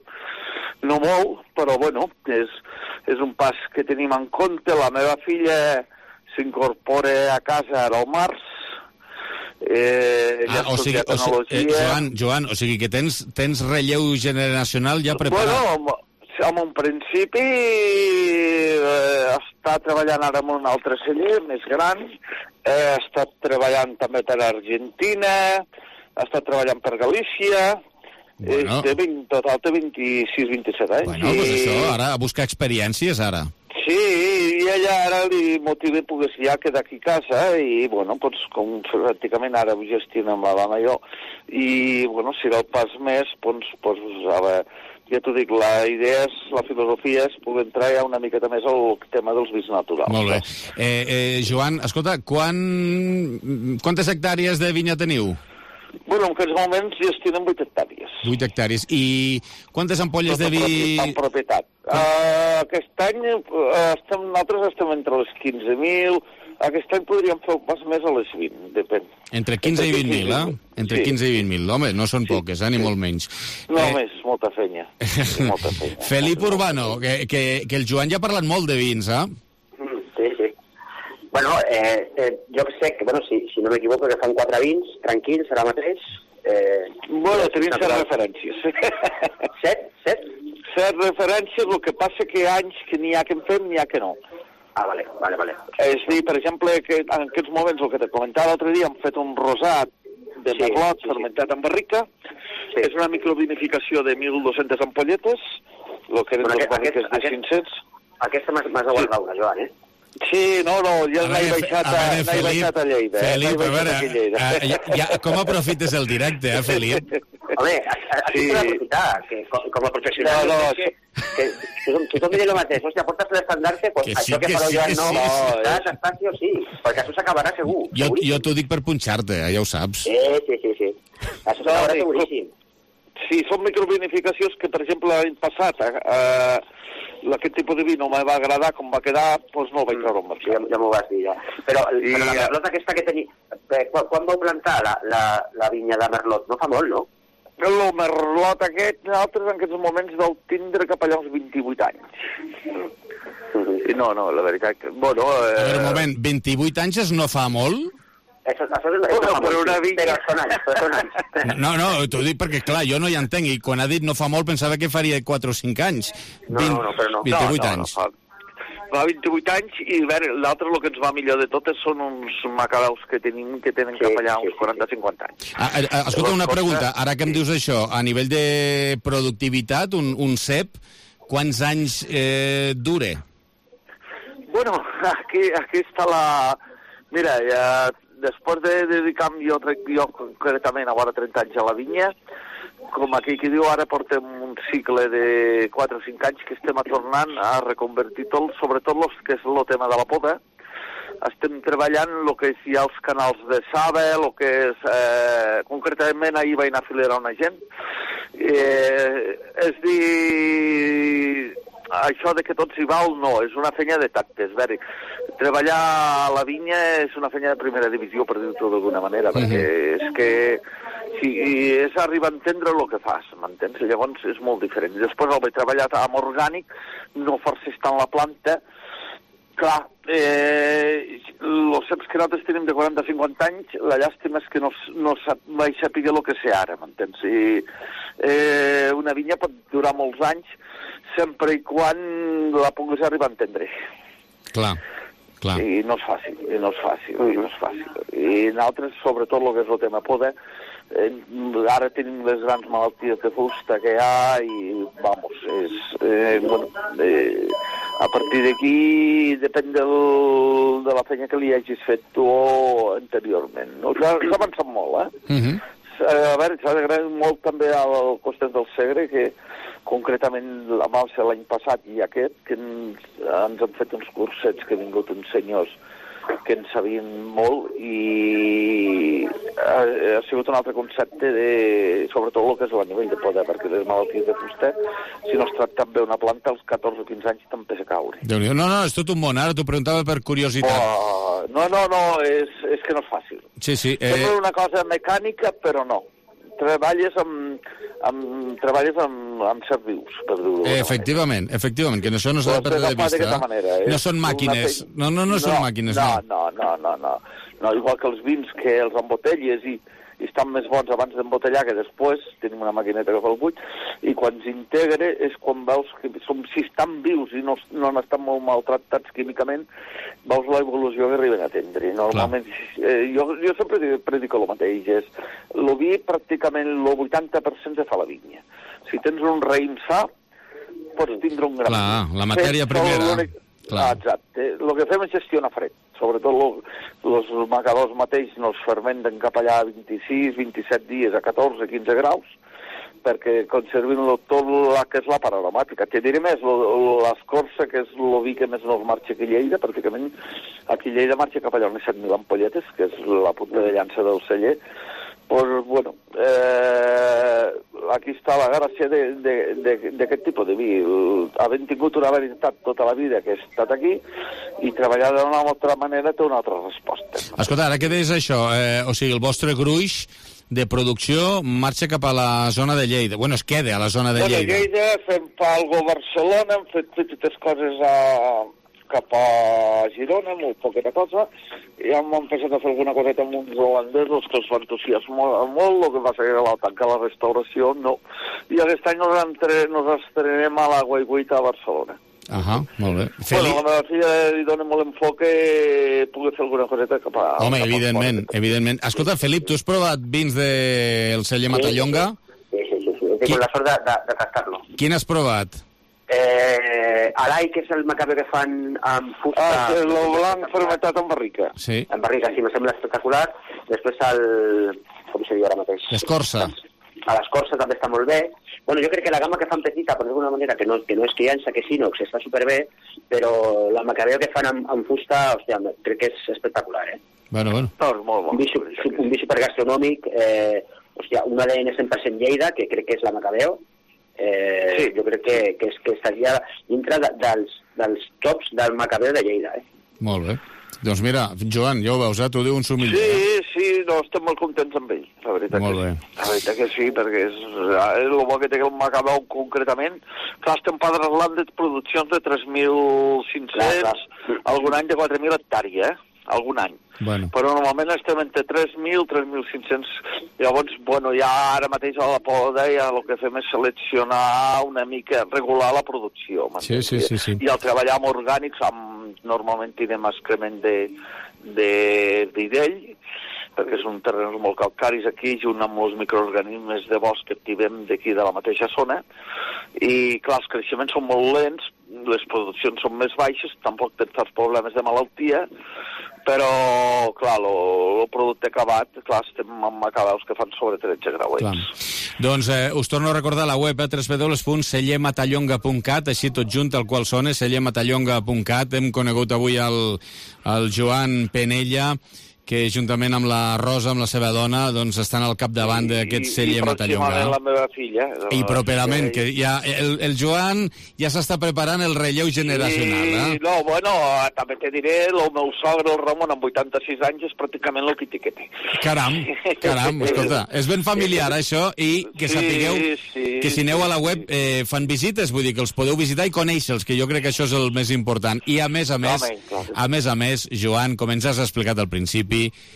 No molt, però, bueno, és, és un pas que tenim en compte. La meva filla s'incorpora a casa ara al març. Eh, ja ah, o sigui, o sigui, eh, Joan, Joan, o sigui que tens, tens relleu generacional ja preparat. Bueno, en un principi eh, està treballant ara en un altre celler més gran, he estat treballant també per Argentina, he estat treballant per Galícia, bueno. Té vint, total té vint-i-sis vint-i-set anys. Bueno, doncs això, ara a buscar experiències, ara. Sí, i ella ara li motiva poder ja quedar aquí a casa i, bueno, doncs, com pràcticament ara ho gestionem la dona i jo, i, bueno, si el pas més, doncs, doncs a veure, ja t'ho dic, la idea és, la filosofia és poder entrar ja una miqueta més al tema dels vins naturals. Molt bé. Eh, eh, Joan, escolta, quan... quantes hectàrees de vinya teniu? Bueno, en aquests moments gestionen vuit hectàrees. vuit hectàrees. I quantes ampolles de vi... En propietat. Uh, aquest any uh, estem, nosaltres estem entre les quinze mil... Aquest any podríem fer un pas més a les vint, depèn. Entre quinze i vint mil, eh? Entre sí. quinze i vint mil. Home, no són sí. poques, eh? Ni sí. molt menys. No, eh... més, molta feina. molta feina. Felip Urbano, que, que, que el Joan ja ha parlat molt de vins, eh? Sí, sí. Bueno, eh, eh, jo sé que, bueno, si, si no m'equivoco, que fan quatre vins, tranquils, ara mateix. Eh, bueno, tenim set referències. Set? Set? Set referències, el que passa que anys que n'hi ha que en fem, n'hi ha que no. Ah, vale, vale, vale. És dir, per exemple, que en aquests moments, el que te comentava l'altre dia, hem fet un rosat de sí, merlot sí, fermentat sí. en barrica. Sí. És una microvinificació de mil dues-centes ampolletes, el que eren bueno, dos barriques de cinc-cents. Aquesta m'has de guardar una, Joan, eh? Sí, no, no, ja n'he baixat a, a, veure, baixat a Lleida. Felip, eh? a veure, a, ja, ja, com aprofites el directe, eh, Felip? Home, aquí sí. Per aprofitar, que com, com a professional... No, no, que, que, que, que tothom dirà el mateix. Hòstia, portes l'estandarte, pues, que sí, això que, que fareu sí, jo no, sí, no, estàs, estàs sí o sí, perquè això s'acabarà segur. Jo, jo t'ho dic per punxar-te, eh, ja ho saps. Sí, sí, sí, sí. Això s'acabarà seguríssim. Sí, són microvinificacions que, per exemple, l'any passat... Eh, aquest tipus de vi no me va agradar com va quedar, doncs no el vaig treure al mercat. Ja, ja m'ho vas dir, ja. Però, I, però la merlot aquesta que tenia... Quan, quan vau plantar la, la, la vinya de merlot? No fa molt, no? El merlot aquest, nosaltres en aquests moments deu tindre cap allà uns vint-i-vuit anys. Mm-hmm. I no, no, la veritat que... Bueno, eh... A veure, un moment, vint-i-vuit anys no fa molt? Això, això és, bueno, però una vinya... Però són anys, però són anys. No, no, t'ho dic perquè, clar, jo no hi entenc, i quan ha dit no fa molt pensava que faria quatre o cinc anys. No, no, no, però no. vint-i-vuit no, no, anys. No, no, va vint-i-vuit anys, i l'altre, el que ens va millor de tot, són uns macabeus que tenim, que tenen sí, cap allà uns sí, quaranta a cinquanta anys. Ah, ah, escolta, una pregunta, ara que em dius això, a nivell de productivitat, un, un cep, quants anys eh, dure? Bueno, aquí, aquí està la... Mira, ja, després de dedicar-me jo, jo concretament a vora trenta anys a la vinya, com aquí qui diu, ara portem un cicle de quatre o cinc anys que estem tornant a reconvertir tot, sobretot el que és el tema de la poda. Estem treballant el que és ja els canals de saba, el que és... Eh, concretament ahir vaig anar a filerar una gent. Eh, és dir... Això de que tot s'hi val, no, és una feina de tacte, és veritat. Treballar a la vinya és una feina de primera divisió, per dir-ho d'alguna manera, mm-hmm. perquè és que si és arribar a entendre el que fas, m'entens? Llavors és molt diferent. Després el vaig treballar amb orgànic, no força estar en la planta. Clar, eh, els ceps que nosaltres tenim de quaranta a cinquanta anys, la llàstima és que no, no vaig saber el que sé ara, m'entens? I eh, una vinya pot durar molts anys, sempre i quan la puguis arribar a entendre. Clar, clar. I no és fàcil, i no és fàcil, i no és fàcil. I nosaltres, sobretot el que és el tema poda, eh, ara tenim les grans malalties de fusta que hi ha i, vamos, és... Eh, bueno, eh, a partir d'aquí depèn del, de la feina que li hagis fet tu anteriorment. No? S'ha avançat molt, eh? Mm-hmm. A veure, s'ha d'agrair molt també al costat del Segre, que concretament la Malsa l'any passat i aquest, que ens, ens han fet uns cursets que han vingut uns senyors que en sabien molt, i ha, ha sigut un altre concepte de, sobretot el que és a nivell de poda, perquè les malalties de fusta, si no es tracta bé una planta, als catorze o quinze anys t'empesa a caure. No, no, és tot un món, ara t'ho preguntava per curiositat. Oh, no, no, no, és, és que no és fàcil. Sí, sí. Eh... Sembla una cosa mecànica, però no. Treballes amb, amb, treballes amb, amb ser vius, per dir-ho. Efectivament, efectivament, que això no s'ha de perdre de vista. Manera, no són màquines, no, no, no, no són màquines, no. No, no, no, no, no, igual que els vins, que els embotelles i, i estan més bons abans d'embotellar que després, tenim una maquineta que fa el buit, i quan s'integra és quan veus que som, si estan vius i no, no estan molt maltractats químicament, veus l'evolució que arriben a tindre. Normalment, eh, jo, jo sempre predico el mateix, és el vi pràcticament el vuitanta per cent se fa la vinya. Si tens un raïm sa, pots tindre un gran... Clar, la matèria primera. Clar. Exacte. El que fem és gestionar fred. Sobretot els macadors mateix no es fermenten cap allà a vint-i-sis, vint-i-set dies, a catorze, quinze graus, perquè conservin tot la que és la part aromàtica. Te diré més, l'escorça, que és el vi que més no marxa aquí a Lleida, pràcticament aquí a Lleida marxa cap allà unes set mil ampolletes, que és la punta de llança del celler. Pues, bueno, eh, aquí està la gràcia d'aquest tipus de vi. Havent tingut una veritat tota la vida que he estat aquí, i treballar d'una altra manera té una altra resposta. Escolta, ara que deies això, eh, o sigui, el vostre gruix de producció marxa cap a la zona de Lleida. Bueno, es queda a la zona de Lleida. Bueno, Lleida, fem palgo a Barcelona, hem fet petites coses a... cap a Girona, molt poqueta cosa, i hem empezat a fer alguna coseta amb uns holandesos que els va entusiasmar molt, el que va ser la tanca la restauració, no. I aquest any nos, entre, nos estrenem a la Guaiguita a Barcelona. Ahà, molt bé. Feli... Bueno, a la meva filla li dona molt enfoque, pugui fer alguna coseta cap a... Home, cap evidentment, a evidentment. Escolta, Felip, tu has provat vins del celler Matallonga? Sí, sí, sí, sí. Tinc la sort de, de, de tastar-lo. Quin has provat? Eh, Alai, que és el macabeu que fan amb fusta... Ah, el blanc fermentat en barrica. Sí. En barrica, sí, me sembla espectacular. Després el... com se diu ara mateix? L'escorça. A l'escorça també està molt bé. Bueno, jo crec que la gamma que fan petita, per d'alguna manera, que no, que no és criança, que Sinox, està superbé, però la macabeu que fan amb, amb fusta, hòstia, crec que és espectacular, eh? Bueno, bueno. No, és molt bo. Un vi, un vi supergastronòmic, eh, hòstia, un A D N cent per cent Lleida, que crec que és la macabeu. Eh, sí. Jo crec que, que, és, que estaria dintre de, dels, dels tops del macabeu de Lleida, eh? Molt bé. Doncs mira, Joan, ja ho veus, eh? T'ho diu un sumiller. Sí, eh? sí, no, estem molt contents amb ell, la veritat. Molt bé. Que sí. La veritat que sí, perquè és, és el bo que té el macabeu concretament. Clar, estem parlant de produccions de tres mil cinc-cents, algun any de quatre mil hectàrees, eh? algun any. Bueno. Però normalment estem entre tres mil i tres mil cinc-cents. Llavors, bueno, ja ara mateix a la poda ja el que fem és seleccionar una mica, regular la producció. Sí, sí, sí, sí. I al treballar amb orgànics, amb, normalment tindrem excrement de, de, d'idell, perquè són terrenys molt calcaris aquí, junt amb els microorganismes de bosc que activem d'aquí de la mateixa zona, i clar, els creixements són molt lents, les produccions són més baixes, tampoc tens tants problemes de malaltia, però, clar, el producte acabat, clar, estem amb acabaus que fan sobre tretze grauets. Doncs eh, us torno a recordar la web, eh, w w w punt celler matallonga punt cat, així tot junt, el qual sona, celler matallonga punt cat. Hem conegut avui el, el Joan Penella, que juntament amb la Rosa, amb la seva dona, doncs estan al capdavant d'aquest celler Matallonga. I pròximament la meva filla. I properament, que ja el, el Joan ja s'està preparant el relleu generacional, eh? Sí, no, bueno, també te diré, el meu sogre, el Ramon, amb vuitanta-sis anys, és pràcticament el que té. Caram, caram, escolta, és ben familiar això, i que sapigueu sí, que si aneu a la web eh, fan visites, vull dir que els podeu visitar i conèixer-los, que jo crec que això és el més important. I a més a més, a més a més, Joan, com ens has explicat al principi,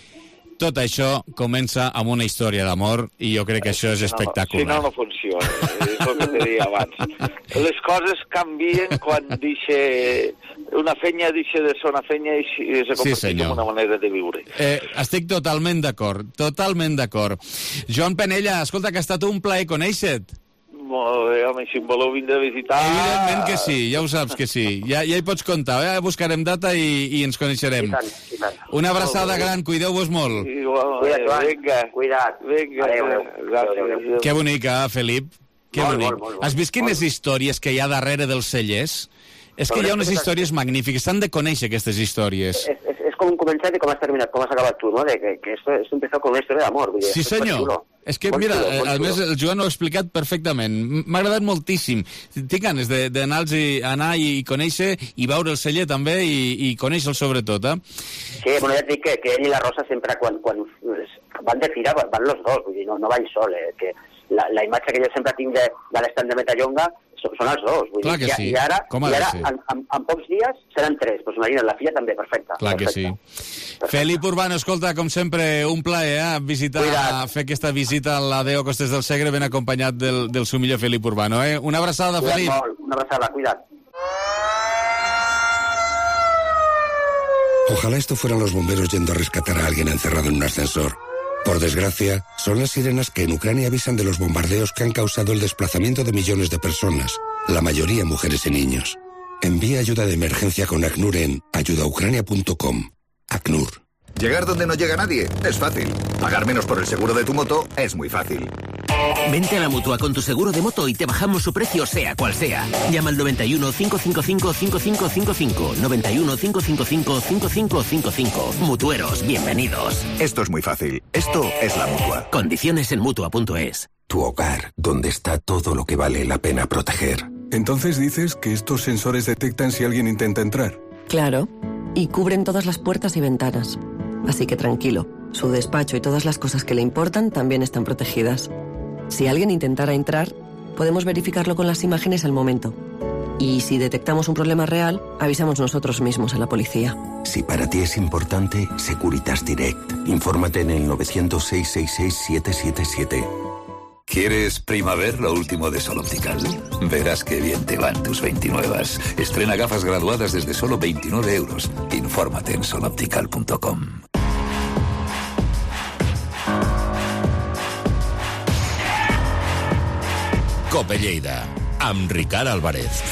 tot això comença amb una història d'amor i jo crec que això és espectacular. Si no, no funciona, és el que te deia abans. Les coses canvien quan dice una fenya deixa de ser una fenya i se converteix sí, en una manera de viure. Eh, estic totalment d'acord, totalment d'acord. Joan Penella, escolta, que ha estat un plaer conèixer-te. Molt bé, home, si em voleu vindre a visitar... Evidentment que sí, ja ho saps que sí. Ja, ja hi pots comptar, ja buscarem data i, i ens coneixerem. I tant, i tant. Una abraçada gran, cuideu-vos molt. Igualment, vinga. Cuida't. Vinga, adéu, adéu. Gràcies. Que bonica, Felip. Que molt, bonic. molt, molt, molt, Has vist quines molt. històries que hi ha darrere dels cellers? És que hi ha unes històries magnífiques, s'han de conèixer aquestes històries. És, és, és com començat i com has terminat, com has acabat tu, no? De que, que esto, esto empezó con una història d'amor. Sí, senyor. És que, mira, a més, el Joan ho ha explicat perfectament. M'ha agradat moltíssim. Tinc ganes d'anar anar i conèixer i veure el celler també i, i conèixer-lo sobretot, eh? Sí, bueno, ja et dic que, que ell i la Rosa sempre, quan, quan van de fira, van los dos, vull dir, no, no van sol, eh? Que la, la imatge que jo sempre tinc de, de l'estand de Matallonga són els dos. Vull Clar dir, que sí. I ara, Com ha i de ara ser? en, en, en pocs dies seran tres. Pues imagina't, la filla també, perfecte. Clar que sí. Perfecte. Felip Urbano, escolta, com sempre, un plaer, eh? Visitar, Cuidat. fer aquesta visita a la Déu Costes del Segre ben acompanyat del, del seu millor Felip Urbano, eh? Una abraçada, Cuidat Felip. Molt, una abraçada, cuida't. Ojalá esto fueran los bomberos yendo a rescatar a alguien encerrado en un ascensor. Por desgracia, son las sirenas que en Ucrania avisan de los bombardeos que han causado el desplazamiento de millones de personas, la mayoría mujeres y niños. Envía ayuda de emergencia con ACNUR en ayuda ucrania punto com. ACNUR. Llegar donde no llega nadie es fácil. Pagar menos por el seguro de tu moto es muy fácil. Vente a la Mutua con tu seguro de moto y te bajamos su precio sea cual sea. Llama al noventa y uno, cinco cinco cinco, cinco cinco cinco cinco. noventa y uno, cinco cinco cinco, cinco cinco cinco cinco. Mutueros, bienvenidos. Esto es muy fácil. Esto es la Mutua. Condiciones en Mutua punto es. Tu hogar, donde está todo lo que vale la pena proteger. Entonces dices que estos sensores detectan si alguien intenta entrar. Claro. Y cubren todas las puertas y ventanas. Así que tranquilo, su despacho y todas las cosas que le importan también están protegidas. Si alguien intentara entrar, podemos verificarlo con las imágenes al momento. Y si detectamos un problema real, avisamos nosotros mismos a la policía. Si para ti es importante, Securitas Direct. Infórmate en el novecientos, seiscientos sesenta y seis, siete siete siete. ¿Quieres Primaver, lo último de Sol Optical? Verás qué bien te van tus veintinuevas. Estrena gafas graduadas desde solo veintinueve euros. Infórmate en sol optical punto com. Cope Lleida, amb Ricard Álvarez.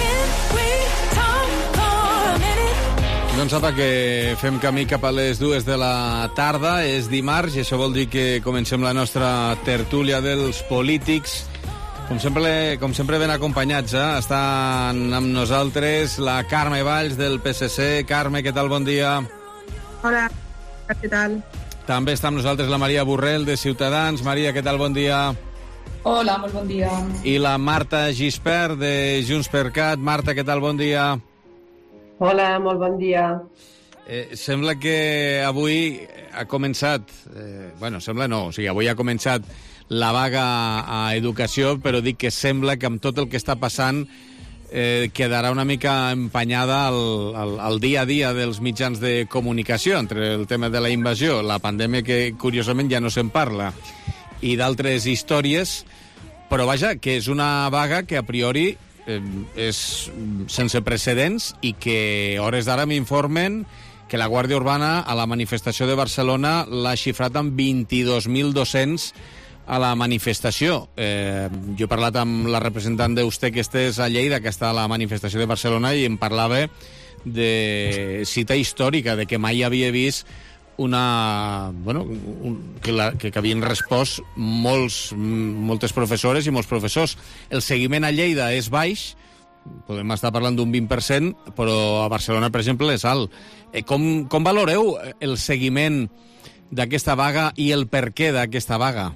Doncs apa, que fem camí cap a les dues de la tarda. És dimarts i això vol dir que comencem la nostra tertúlia dels polítics. Com sempre, com sempre ben acompanyats, eh? Estan amb nosaltres la Carme Valls del P S C. Carme, què tal? Bon dia. Hola, què tal? També està amb nosaltres la Maria Borrell de Ciutadans. Maria, què tal? Bon dia. Hola, molt bon dia. I la Marta Gispert de Junts per Cat. Marta, què tal? Bon dia. Hola, molt bon dia. Eh, sembla que avui ha començat, eh, bueno, sembla no, o sigui, avui ha començat la vaga a Educació, però dic que sembla que amb tot el que està passant eh, quedarà una mica empanyada al, al, al dia a dia dels mitjans de comunicació, entre el tema de la invasió, la pandèmia, que curiosament ja no se'n parla, i d'altres històries, però vaja, que és una vaga que a priori eh, és sense precedents i que a hores d'ara m'informen que la Guàrdia Urbana a la manifestació de Barcelona l'ha xifrat amb vint-i-dos mil dos-cents a la manifestació. Eh, jo he parlat amb la representant d'Usté, que és a Lleida, que està a la manifestació de Barcelona, i em parlava de cita històrica, de que mai havia vist una... Bueno, un, que, la, que, que havien respost molts, moltes professores i molts professors. El seguiment a Lleida és baix, podem estar parlant d'un vint per cent, però a Barcelona, per exemple, és alt. Eh, com, com valoreu el seguiment d'aquesta vaga i el perquè d'aquesta vaga?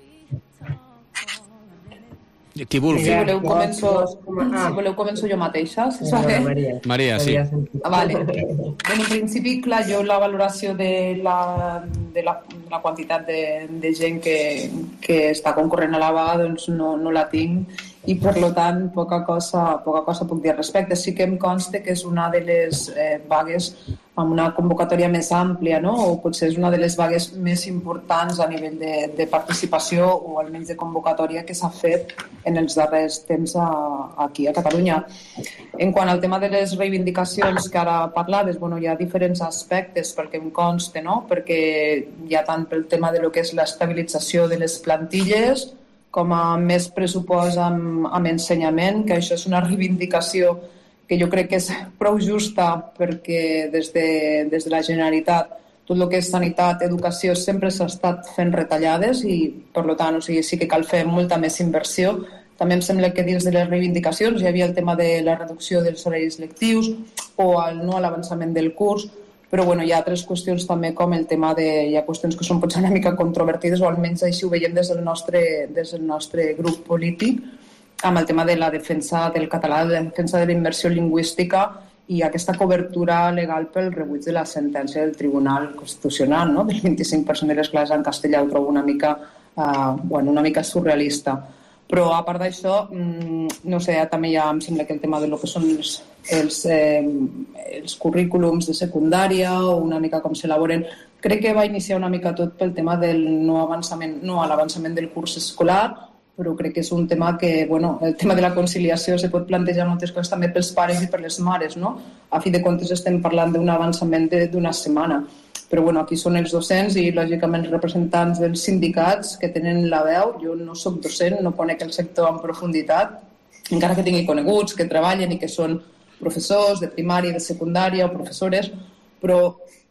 Qui vulgui. Si voleu, començo, si voleu, començo jo mateixa, si sabeu. Maria, Maria sí. Vale. En principi, clar, jo la valoració de la, de la, la quantitat de, de gent que, que està concorrent a la vaga, doncs no, no la tinc, i per lo tant poca cosa, poca cosa puc dir al respecte. Sí que em consta que és una de les eh, vagues amb una convocatòria més àmplia, no? O potser és una de les vagues més importants a nivell de, de participació o almenys de convocatòria que s'ha fet en els darrers temps a, aquí a Catalunya. En quant al tema de les reivindicacions que ara parlaves, bueno, hi ha diferents aspectes pel que em consta, no? Perquè hi ha tant pel tema de lo que és l'estabilització de les plantilles com a més pressupost amb, amb ensenyament, que això és una reivindicació que jo crec que és prou justa, perquè des de, des de la Generalitat tot el que és sanitat, educació, sempre s'ha estat fent retallades i, per tant, o sigui, sí que cal fer molta més inversió. També em sembla que dins de les reivindicacions hi havia el tema de la reducció dels horaris lectius o el no a l'avançament del curs, però bueno, hi ha altres qüestions també, com el tema de... Hi ha qüestions que són potser una mica controvertides, o almenys així ho veiem des del nostre, des del nostre grup polític, amb el tema de la defensa del català, de la defensa de la immersió lingüística i aquesta cobertura legal pel rebuig de la sentència del Tribunal Constitucional, no? Del vint-i-cinc per cent de les classes en castellà. Ho trobo una mica, uh, bueno, una mica surrealista. Però a part d'això, no sé, també ja em sembla que el tema de lo que són els, els, eh, els currículums de secundària o una mica com s'elaboren, crec que va iniciar una mica tot pel tema del no avançament, no a l'avançament del curs escolar, però crec que és un tema que, bueno, el tema de la conciliació se pot plantejar moltes coses també pels pares i per les mares, no? A fi de comptes estem parlant d'un avançament d'una setmana. Però bueno, aquí són els docents i lògicament els representants dels sindicats que tenen la veu. Jo no soc docent, no conec el sector en profunditat, encara que tingui coneguts que treballen i que són professors de primària, de secundària o professores, però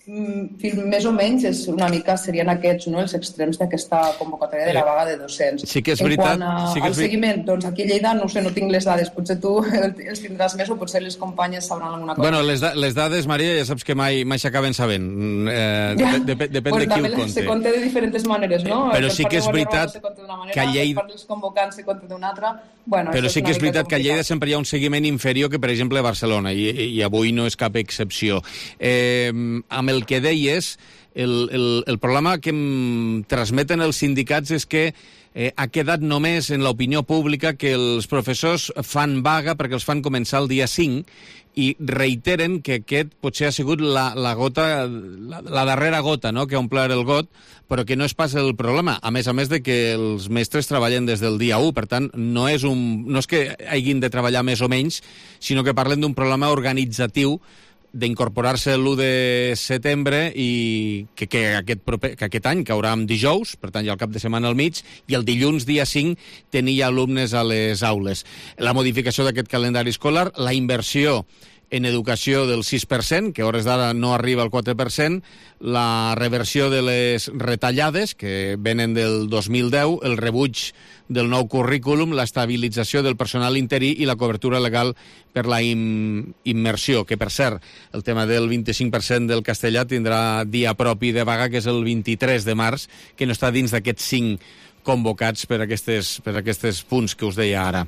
mm, més o menys és una mica serien aquests, no, els extrems d'aquesta convocatòria de la vaga de docents. Sí que és veritat. En quant a, sí que és al seguiment, doncs aquí a Lleida no sé, no tinc les dades, potser tu els tindràs més o potser les companyes sabran alguna cosa. Bueno, les, da les dades, Maria, ja saps que mai, mai s'acaben sabent. Eh, ja. dep depèn pues de qui ho conte. Se conta de diferents maneres, no? Però sí que és veritat manera, que a Lleida... Per part dels convocants se conta d'una altra. Bueno, però sí que és veritat que a Lleida sempre hi ha un seguiment inferior que, per exemple, a Barcelona, i, i avui no és cap excepció. Eh, amb el que deies, el, el, el problema que em transmeten els sindicats és que eh, ha quedat només en l'opinió pública que els professors fan vaga perquè els fan començar el dia cinc i reiteren que aquest potser ha sigut la, la gota, la, la darrera gota, no?, que ha omplert el got, però que no és pas el problema, a més a més de que els mestres treballen des del dia u, per tant, no és, un, no és que hagin de treballar més o menys, sinó que parlen d'un problema organitzatiu d'incorporar-se l'u de setembre i que, que, aquest proper, que aquest any caurà amb dijous, per tant hi ha el cap de setmana al mig, i el dilluns dia cinc tenir alumnes a les aules. La modificació d'aquest calendari escolar, la inversió en educació del sis per cent, que a hores d'ara no arriba al quatre per cent, la reversió de les retallades, que venen del dos mil deu, el rebuig del nou currículum, l'estabilització del personal interí i la cobertura legal per la im immersió, que, per cert, el tema del vint-i-cinc per cent del castellà tindrà dia propi de vaga, que és el vint-i-tres de març, que no està dins d'aquests cinc convocats per aquestes, per aquests punts que us deia ara.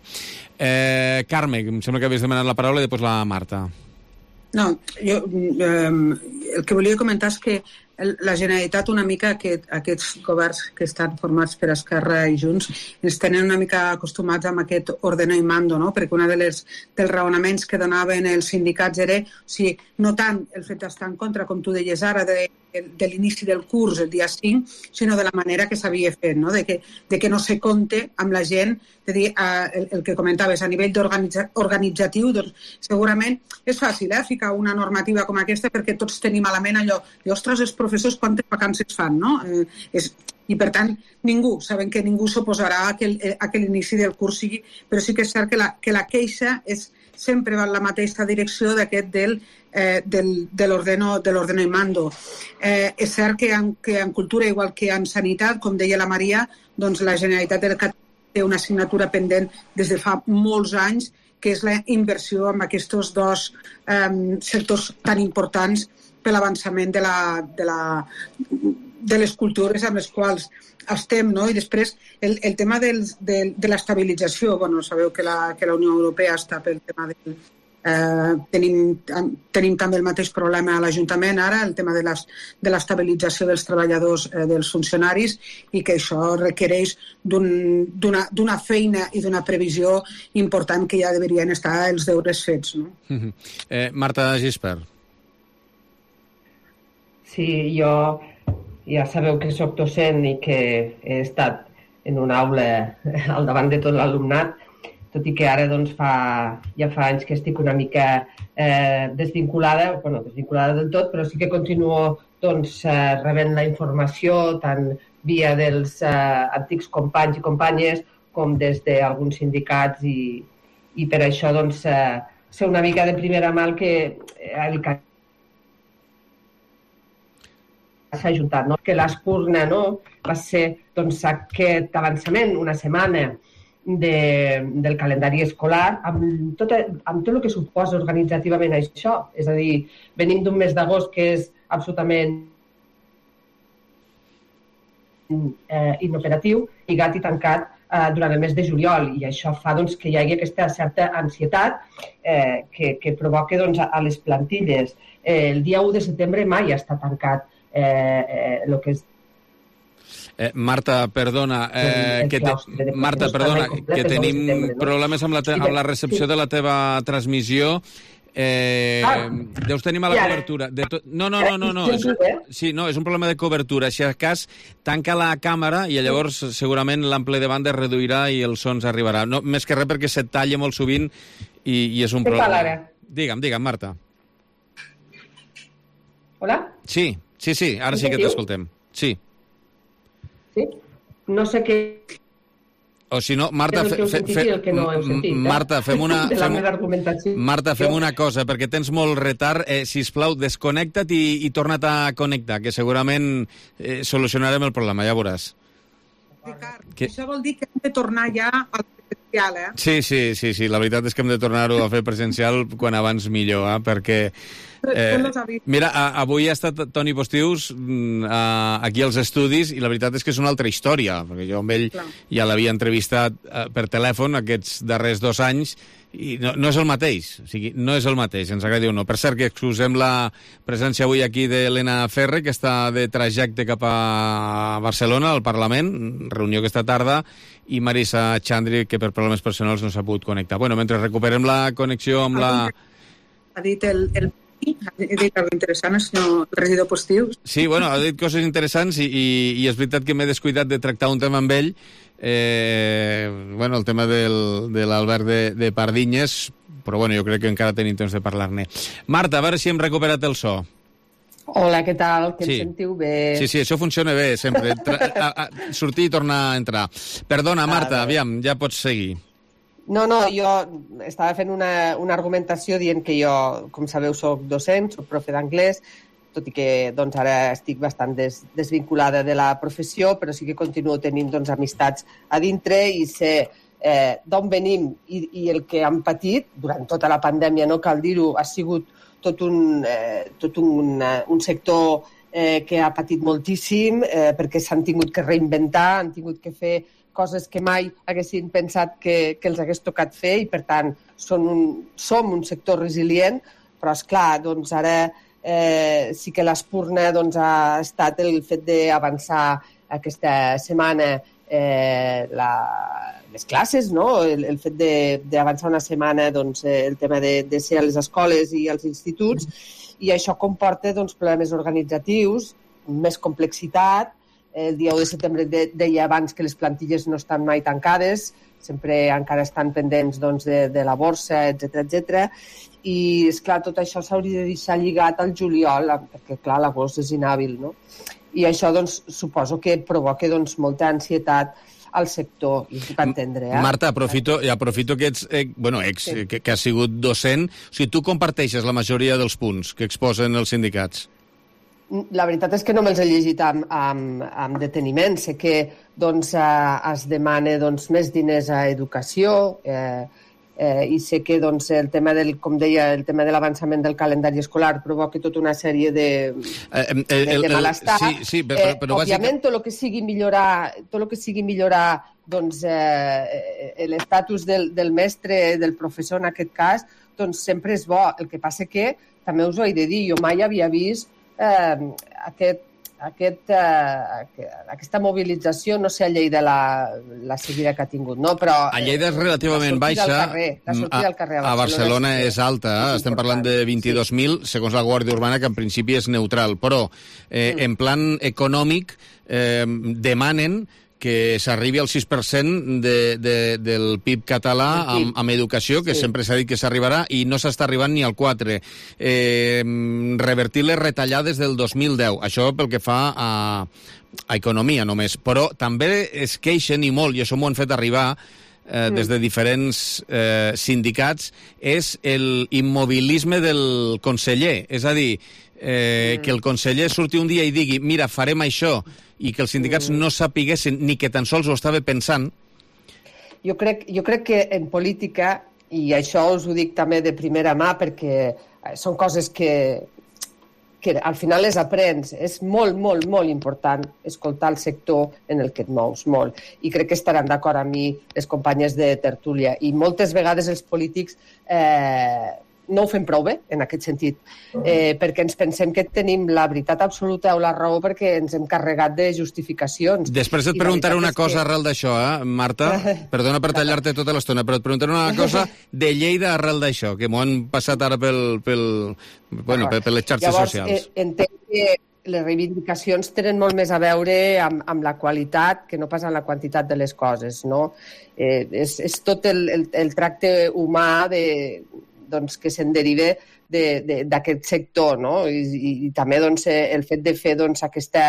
Eh, Carme, em sembla que havies demanat la paraula i després la Marta. No, jo eh, el que volia comentar és que la Generalitat una mica, aquest, aquests governs que estan formats per Esquerra i Junts, ens tenen una mica acostumats amb aquest ordeno i mando, no? Perquè un dels, dels raonaments que donaven els sindicats era, o sigui, no tant el fet d'estar en contra, com tu deies ara, de, de l'inici del curs el dia cinc, sinó de la manera que s'havia fet, no? De que, de que no se compte amb la gent, de dir, eh, el, el que comentaves, a nivell organitzatiu, doncs segurament és fàcil, eh, ficar una normativa com aquesta perquè tots tenim a la ment allò, i ostres, els professors quantes vacances fan, no? Eh, és, I per tant, ningú, saben que ningú s'oposarà a que, a que l'inici del curs sigui, però sí que és cert que la, que la queixa és, sempre va en la mateixa direcció d'aquest del, eh, del, de l'ordeno de l'ordeno i mando. Eh, és cert que en, que en cultura, igual que en sanitat, com deia la Maria, doncs la Generalitat del Catalunya té una assignatura pendent des de fa molts anys, que és la inversió en aquests dos eh, sectors tan importants per l'avançament de, la, de, la, de les cultures amb les quals estem, no? I després el, el tema del, del, de l'estabilització, bueno, sabeu que la, que la Unió Europea està pel tema del... Eh, tenim, tenim també el mateix problema a l'Ajuntament ara, el tema de, les, de l'estabilització dels treballadors, eh, dels funcionaris, i que això requereix d'un, d'una, d'una feina i d'una previsió important que ja deurien estar els deures fets, no? Mm-hmm. eh, Marta Gispert. Sí, jo ja sabeu que soc docent i que he estat en una aula al davant de tot l'alumnat, tot i que ara doncs, fa, ja fa anys que estic una mica eh, desvinculada, bueno, desvinculada del tot, però sí que continuo doncs, eh, rebent la informació tant via dels eh, antics companys i companyes com des d'alguns sindicats i, i per això doncs, eh, sé una mica de primera mà el que el que s'ha ajuntat, no? Que l'Espurna, no? Va ser doncs, aquest avançament, una setmana De, del calendari escolar amb tot, amb tot el que suposa organitzativament això. És a dir, venim d'un mes d'agost que és absolutament eh, inoperatiu, lligat i tancat eh, durant el mes de juliol, i això fa doncs, que hi hagi aquesta certa ansietat eh, que, que provoca doncs, a les plantilles. Eh, el dia u de setembre mai està tancat eh, eh, el que és Eh, Marta, perdona, eh, que te... Marta, perdona, que tenim problemes amb la, te... amb la recepció de la teva transmissió. Eh, ah, deus tenir mala cobertura. De to... No, no, no, no, no. És... Sí, no, és un problema de cobertura. Si a cas, tanca la càmera i llavors segurament l'ample de banda es reduirà i el son arribarà. No, més que res perquè se't talla molt sovint i, i és un problema. Digue'm, digue'm, Marta. Hola? Sí, sí, sí, ara sí que t'escoltem. Sí. Sí? No sé què... O si no, Marta, fe, fe, fe, no sentit, eh? Marta, fem una, fem, Marta, fem una cosa, perquè tens molt retard. Eh, sisplau, desconnecta't i, i torna't a connectar, que segurament eh, solucionarem el problema, ja veuràs. Ricard, que... això vol dir que hem de tornar ja al presencial, eh? Sí, sí, sí, sí, la veritat és que hem de tornar-ho a fer presencial quan abans millor, eh? Perquè... Eh, mira, a, avui ha estat Toni Postius a, aquí als estudis i la veritat és que és una altra història, perquè jo amb ell Clar. ja l'havia entrevistat eh, per telèfon aquests darrers dos anys i no, no és el mateix, o sigui, no és el mateix, ens agradi o no. Per cert, que excusem la presència avui aquí d'Helena Ferre, que està de trajecte cap a Barcelona, al Parlament, reunió aquesta tarda, i Marisa Chandri, que per problemes personals no s'ha pogut connectar. Bueno, mentre recuperem la connexió amb la... Ha dit el... el... Ha dit alguna interessant, el senyor regidor Postius. Sí, bueno, ha dit coses interessants i, i, i és veritat que m'he descuidat de tractar un tema amb ell, eh, bueno, el tema del, de l'Albert de, de Pardinyes, però bueno, jo crec que encara tenim temps de parlar-ne. Marta, a veure si hem recuperat el so. Hola, què tal? Que sí. em sentiu bé? Sí, sí, això funciona bé, sempre. Tra a, a, sortir i tornar a entrar. Perdona, Marta, ah, aviam, ja pots seguir. No, no, jo estava fent una, una argumentació dient que jo, com sabeu, soc docent, soc profe d'anglès, tot i que doncs, ara estic bastant des, desvinculada de la professió, però sí que continuo tenint doncs, amistats a dintre i sé eh, d'on venim i, i el que han patit durant tota la pandèmia, no cal dir-ho, ha sigut tot un, eh, tot un, eh, un sector eh, que ha patit moltíssim eh, perquè s'han tingut que reinventar, han tingut que fer coses que mai haguessin pensat que, que els hagués tocat fer i, per tant, són un, som un sector resilient, però, esclar, doncs ara eh, sí que l'espurna doncs, ha estat el fet d'avançar aquesta setmana eh, la, les classes, no? el, el fet d'avançar una setmana doncs, el tema de, de ser a les escoles i als instituts, i això comporta doncs, problemes organitzatius, més complexitat. El dia u de setembre de, deia abans que les plantilles no estan mai tancades, sempre encara estan pendents doncs, de, de la borsa, etcètera, etcètera. I, esclar, tot això s'hauria de deixar lligat al juliol, perquè, clar, l'agost és inhàbil, no? I això, doncs, suposo que provoca doncs, molta ansietat al sector, i puc entendre. Eh? Marta, aprofito, aprofito que ets, eh, bueno, ex, sí. que, que has sigut docent. O sigui, tu comparteixes la majoria dels punts que exposen els sindicats? La veritat és que no me'ls he llegit amb, amb, amb deteniment. Sé que doncs, eh, es demana doncs, més diners a educació, eh, eh, i sé que doncs, el tema del, com deia, el tema de l'avançament del calendari escolar provoca tota una sèrie de, eh, el, de, de malestar. Sí, sí, però, però, però eh, òbviament, tot el que sigui millorar, tot el que sigui millorar doncs, eh, l'estatus del, del mestre, del professor en aquest cas, doncs sempre és bo. El que passa que, també us ho he de dir, jo mai havia vist eh, aquest Aquest, eh, aquesta mobilització, no sé a Lleida la, la seguida que ha tingut, no? Però a Lleida és relativament baixa, carrer, la sortida al carrer a, a Barcelona és, és alta, eh? Estem parlant de vint-i-dos mil, sí. Segons la Guàrdia Urbana, que en principi és neutral, però eh, mm. en plan econòmic eh, demanen que s'arribi al sis per cent de, de, del P I B català amb, amb educació, que sí. Sempre s'ha dit que s'arribarà, i no s'està arribant ni al quatre. Eh, revertir les retallades del dos mil deu, això pel que fa a, a economia només. Però també es queixen, i molt, i això m'ho han fet arribar, eh, des de diferents eh, sindicats, és l'immobilisme del conseller. És a dir, eh, que el conseller surti un dia i digui mira, farem això, i que els sindicats no sapiguessin ni que tan sols ho estava pensant. Jo crec, jo crec que en política, i això us ho dic també de primera mà, perquè són coses que, que al final les aprens. És molt, molt, molt important escoltar el sector en el que et mous, molt. I crec que estaran d'acord amb mi les companyes de tertúlia. I moltes vegades els polítics eh, no ho fem prou bé, en aquest sentit, eh, perquè ens pensem que tenim la veritat absoluta o la raó perquè ens hem carregat de justificacions. Després et preguntaré una cosa que... arrel d'això, eh, Marta? Perdona per tallar-te tota l'estona, però et preguntaré una cosa de Lleida arrel d'això, que m'ho han passat ara pel, pel, bueno, per, per les xarxes Llavors, socials. Eh, entenc que les reivindicacions tenen molt més a veure amb, amb la qualitat que no pas amb la quantitat de les coses, no? Eh, és, és tot el, el, el tracte humà de... doncs, que se'n deriva d'aquest sector, no? I, i, i també doncs, el fet de fer doncs, aquesta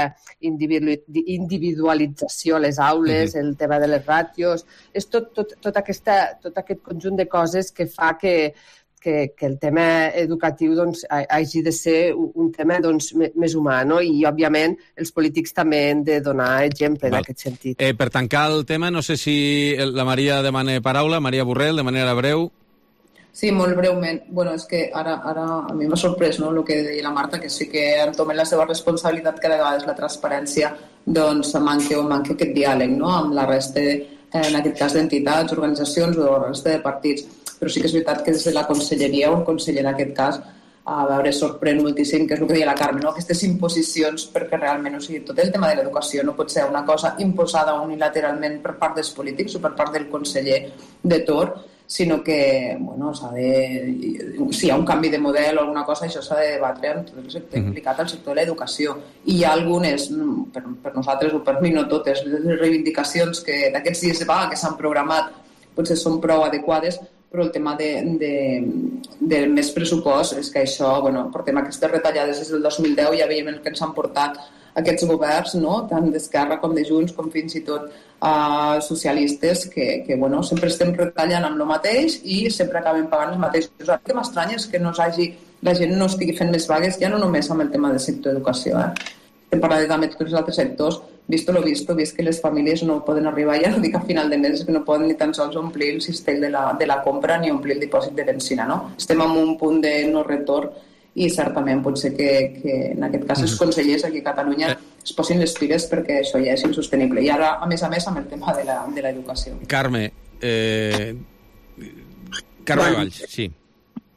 individualització a les aules, uh-huh. el tema de les ràtios, és tot, tot, tot, aquesta, tot aquest conjunt de coses que fa que, que, que el tema educatiu doncs, hagi de ser un tema doncs, més humà, no? I, òbviament, els polítics també han de donar exemple en aquest sentit. Eh, per tancar el tema, no sé si la Maria demana paraula, Maria Borrell, de manera breu. Sí, molt breument. Bueno, és que ara, ara a mi m'ha sorprès, no?, el que deia la Marta, que sí que entomen la seva responsabilitat, que de vegades la transparència doncs manca o manca aquest diàleg, no?, amb la resta, en aquest cas, d'entitats, organitzacions o la resta de partits. Però sí que és veritat que des de la conselleria o el conseller en aquest cas, a veure, sorprèn moltíssim, que és el que deia la Carme, no?, aquestes imposicions, perquè realment, o sigui, tot el tema de l'educació no pot ser una cosa imposada unilateralment per part dels polítics o per part del conseller de torn, sinó que, bueno, s'ha de... Si hi ha un canvi de model o alguna cosa, això s'ha de debatre amb tot el sector implicat al sector de l'educació. I hi ha algunes, per, per nosaltres o per mi no totes, les reivindicacions que d'aquests dies de vaga que s'han programat potser són prou adequades, però el tema de, de, de més pressupost és que això, bueno, portem aquestes retallades des del dos mil deu, ja veiem el que ens han portat aquests governs, no?, tant d'Esquerra com de Junts, com fins i tot uh, socialistes, que, que bueno, sempre estem retallant amb el mateix i sempre acabem pagant els mateixos. El que m'estranya és que no hagi, la gent no estigui fent més vagues, ja no només amb el tema del sector d'educació. Eh? Estem parlant també de tots els altres sectors, visto lo visto, vist que les famílies no poden arribar, ja no dic a final de mes, que no poden ni tan sols omplir el cistell de la, de la compra ni omplir el dipòsit de benzina, no? Estem en un punt de no retorn i certament pot ser que, que en aquest cas els consellers aquí a Catalunya es posin les piles perquè això ja és insostenible. I ara, a més a més, amb el tema de l'educació. Carme, eh... Carme Valls, sí.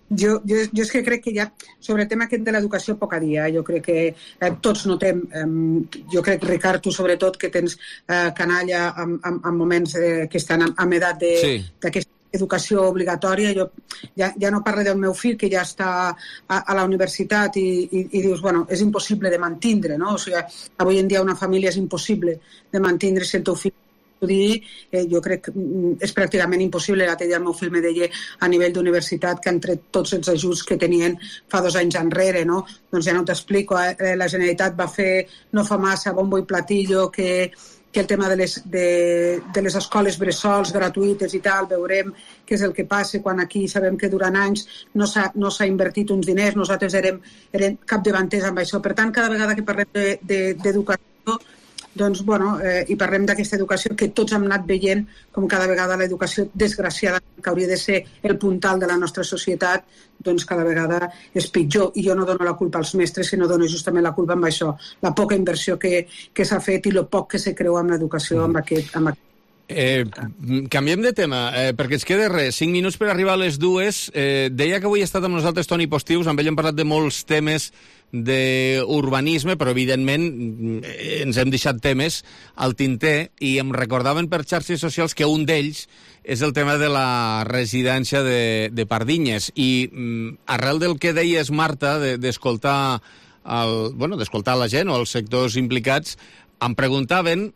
Jo, jo, jo és que crec que ja, sobre el tema aquest de l'educació, poc a dia. Jo crec que eh, tots notem, eh, jo crec, Ricard, tu sobretot, que tens eh, canalla en, en, en moments eh, que estan en, en edat d'aquesta sí. educació obligatòria. Jo ja, ja no parlo del meu fill, que ja està a, a la universitat i, i, i dius, bueno, és impossible de mantindre, no? O sigui, avui en dia una família és impossible de mantindre si el teu fill dir, eh, jo crec que és pràcticament impossible. L'altre dia el meu fill me deia a nivell d'universitat que han tret tots els ajuts que tenien fa dos anys enrere, no? Doncs ja no t'explico, eh? La Generalitat va fer no fa massa bombo i platillo que, que el tema de les, de, de les escoles bressols gratuïtes i tal, veurem què és el que passa quan aquí sabem que durant anys no s'ha no s'ha invertit uns diners, nosaltres érem, érem capdavanters amb això. Per tant, cada vegada que parlem d'educació, de, doncs, bueno, eh, i parlem d'aquesta educació que tots hem anat veient com cada vegada l'educació desgraciada, que hauria de ser el puntal de la nostra societat, doncs cada vegada és pitjor. I jo no dono la culpa als mestres, sinó dono justament la culpa amb això, la poca inversió que, que s'ha fet i el poc que se creu amb l'educació, amb aquest... Amb aquest... Eh, canviem de tema, eh, perquè ens queda res, cinc minuts per arribar a les dues. Eh, deia que avui ha estat amb nosaltres Toni Postius, amb ell hem parlat de molts temes d'urbanisme, però evidentment eh, ens hem deixat temes al tinter i em recordaven per xarxes socials que un d'ells és el tema de la residència de, de Pardinyes. I mm, arrel del que deies, Marta, d'escoltar el, bueno, d'escoltar la gent o els sectors implicats, em preguntaven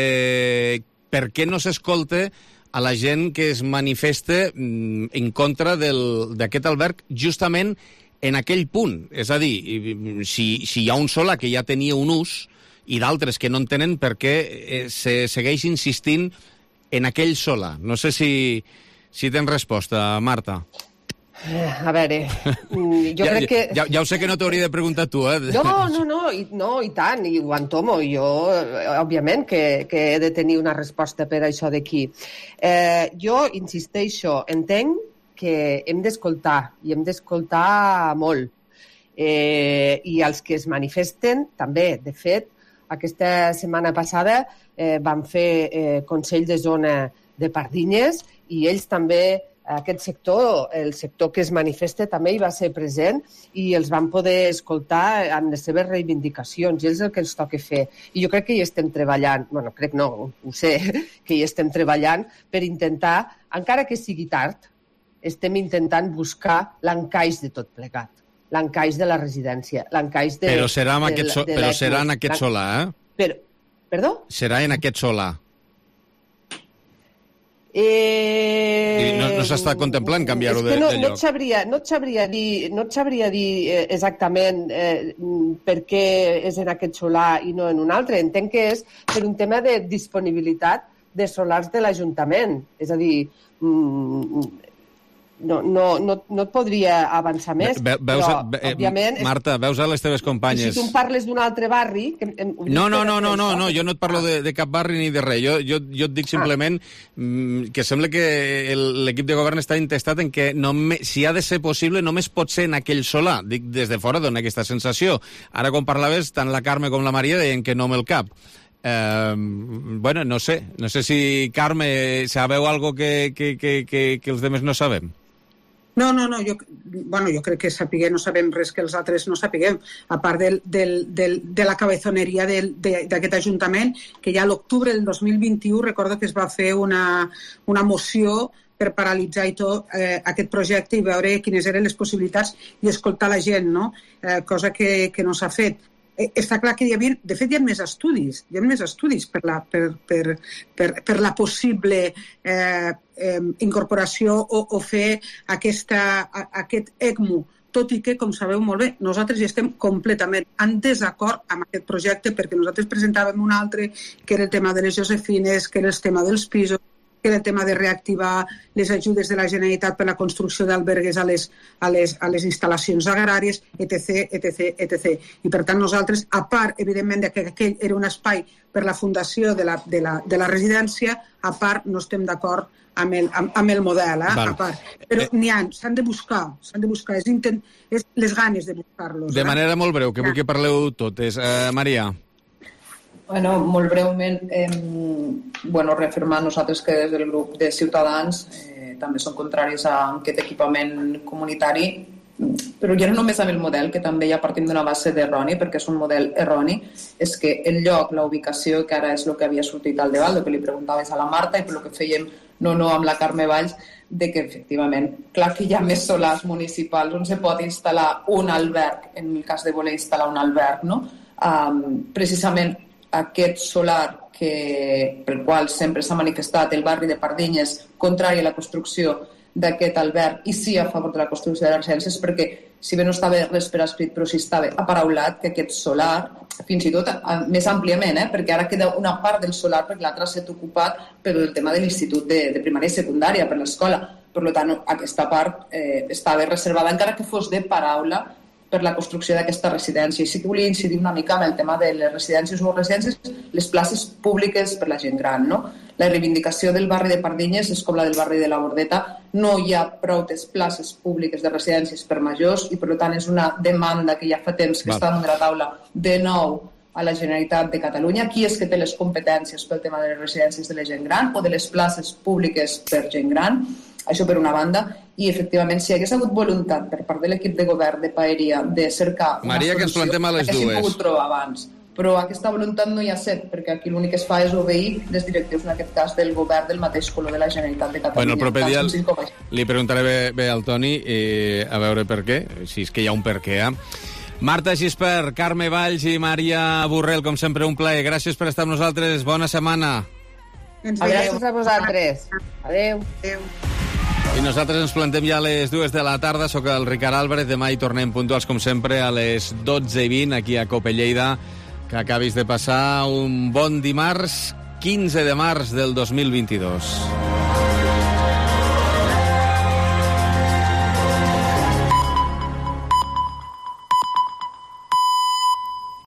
eh, per què no s'escolta a la gent que es manifesta en contra d'aquest alberg justament en aquell punt. És a dir, si, si hi ha un solar que ja tenia un ús i d'altres que no en tenen, per què se segueix insistint en aquell solar? No sé si, si tens resposta, Marta. A veure, jo ja, crec que... Ja, ja ho sé que no t'hauria de preguntar tu, eh? No, no, no, i, no, i tant, i ho entomo. Jo, òbviament, que, que he de tenir una resposta per això d'aquí. Eh, jo insisteixo, entenc que hem d'escoltar, i hem d'escoltar molt. Eh, I els que es manifesten, també. De fet, aquesta setmana passada eh, van fer eh, Consell de Zona de Pardinyes i ells també... Aquest sector, el sector que es manifesta, també hi va ser present i els van poder escoltar amb les seves reivindicacions, i és el que ens toca fer. I jo crec que hi estem treballant, bueno, crec no, ho sé, que hi estem treballant per intentar, encara que sigui tard, estem intentant buscar l'encaix de tot plegat, l'encaix de la residència, l'encaix de... Però serà, amb aquest so, però serà en aquest solar, eh? Però, perdó? Serà en aquest solar. Eh... No, no s'està contemplant canviar-ho de, no, de lloc. No et sabria, no et sabria dir, no et sabria dir eh, exactament eh, per què és en aquest solar i no en un altre. Entenc que és per un tema de disponibilitat de solars de l'Ajuntament. És a dir, mm, no, no, no, no et podria avançar més, Ve, veus, però, ve, òbviament... Marta, veus a les teves companyes... Si tu em parles d'un altre barri... Que em, no, no, no, no, no, no, jo no et parlo de, de cap barri ni de res. Jo, jo, jo et dic simplement ah. que sembla que l'equip de govern està intestat en que només, si ha de ser possible només pot ser en aquell solar. Dic, des de fora dona aquesta sensació. Ara, quan parlaves, tant la Carme com la Maria deien que no amb el cap. Eh, bueno, no sé. No sé si, Carme, sabeu algo que, que, que, que, que els demés no sabem. No, no, no, jo, bueno, jo crec que sapiguem, no sabem res que els altres no sapiguem, a part del, del, del, de la cabezoneria d'aquest Ajuntament, que ja a l'octubre del dos mil vint-i-u recordo que es va fer una, una moció per paralitzar i tot eh, aquest projecte i veure quines eren les possibilitats i escoltar la gent, no? Eh, cosa que, que no s'ha fet. Eh, està clar que hi havia, de fet hi ha més estudis, hi ha més estudis per la, per, per, per, per la possible eh, eh, incorporació o, o fer aquesta, a, aquest ECMO, tot i que, com sabeu molt bé, nosaltres hi estem completament en desacord amb aquest projecte perquè nosaltres presentàvem un altre, que era el tema de les Josefines, que era el tema dels pisos, que era el tema de reactivar les ajudes de la Generalitat per la construcció d'albergues a les, a les, a les instal·lacions agràries, etc, etc, etcètera. I per tant nosaltres, a part, evidentment, que aquell era un espai per la fundació de la, de la, de la residència, a part no estem d'acord amb el, amb, amb el model, eh? A part. Però n'hi ha, s'han de buscar, s'han de buscar, és, intent, és les ganes de buscar-los. De eh? manera molt breu, que vull que parleu totes. Uh, Maria. Bueno, molt breument, eh, bueno, reafirmar nosaltres que des del grup de Ciutadans eh, també som contraris a aquest equipament comunitari, però ja no només amb el model, que també ja partim d'una base d'erroni, perquè és un model erroni, és que el lloc, la ubicació, que ara és el que havia sortit al debat, el que li preguntaves a la Marta i per el que fèiem no, no amb la Carme Valls, de que efectivament, clar que hi ha més solars municipals on se pot instal·lar un alberg, en el cas de voler instal·lar un alberg, no? Um, precisament aquest solar que, pel qual sempre s'ha manifestat el barri de Pardinyes contrari a la construcció d'aquest alberg i sí a favor de la construcció de les residències, perquè si bé no estava res per escrit, però sí estava aparaulat que aquest solar, fins i tot més àmpliament, eh, perquè ara queda una part del solar perquè l'altra s'ha ocupat pel tema de l'institut de, de primària i secundària, per l'escola. Per tant, aquesta part eh, estava reservada, encara que fos de paraula, per la construcció d'aquesta residència. I sí que volia incidir una mica en el tema de les residències o residències, les places públiques per la gent gran, no? La reivindicació del barri de Pardinyes és com la del barri de la Bordeta. No hi ha prou places públiques de residències per majors i, per tant, és una demanda que ja fa temps que Va. està damunt de la taula de nou a la Generalitat de Catalunya. Qui és que té les competències pel tema de les residències de la gent gran o de les places públiques per gent gran? Això per una banda, i efectivament si hi hagués hagut voluntat per part de l'equip de govern de Paeria de cercar una Maria, solució que ens plantem a les que dues. haguéssim pogut trobar abans, però aquesta voluntat no hi ha set, perquè aquí l'únic que es fa és obeir les directius, en aquest cas del govern del mateix color de la Generalitat de Catalunya. Bueno, el proper dia li preguntaré bé, bé al Toni eh, a veure per què, si és que hi ha un per què. Eh? Marta Gispert, Carme Valls i Maria Borrell, com sempre, un plaer. Gràcies per estar amb nosaltres. Bona setmana. Gràcies a vosaltres. Adéu. Adéu. I nosaltres ens plantem ja a les dues de la tarda. Soc el Ricard Álvarez. Demà hi tornem puntuals, com sempre, a les dotze i vint, aquí a Cope Lleida. Que acabis de passar un bon dimarts, quinze de març del dos mil vint-i-dos.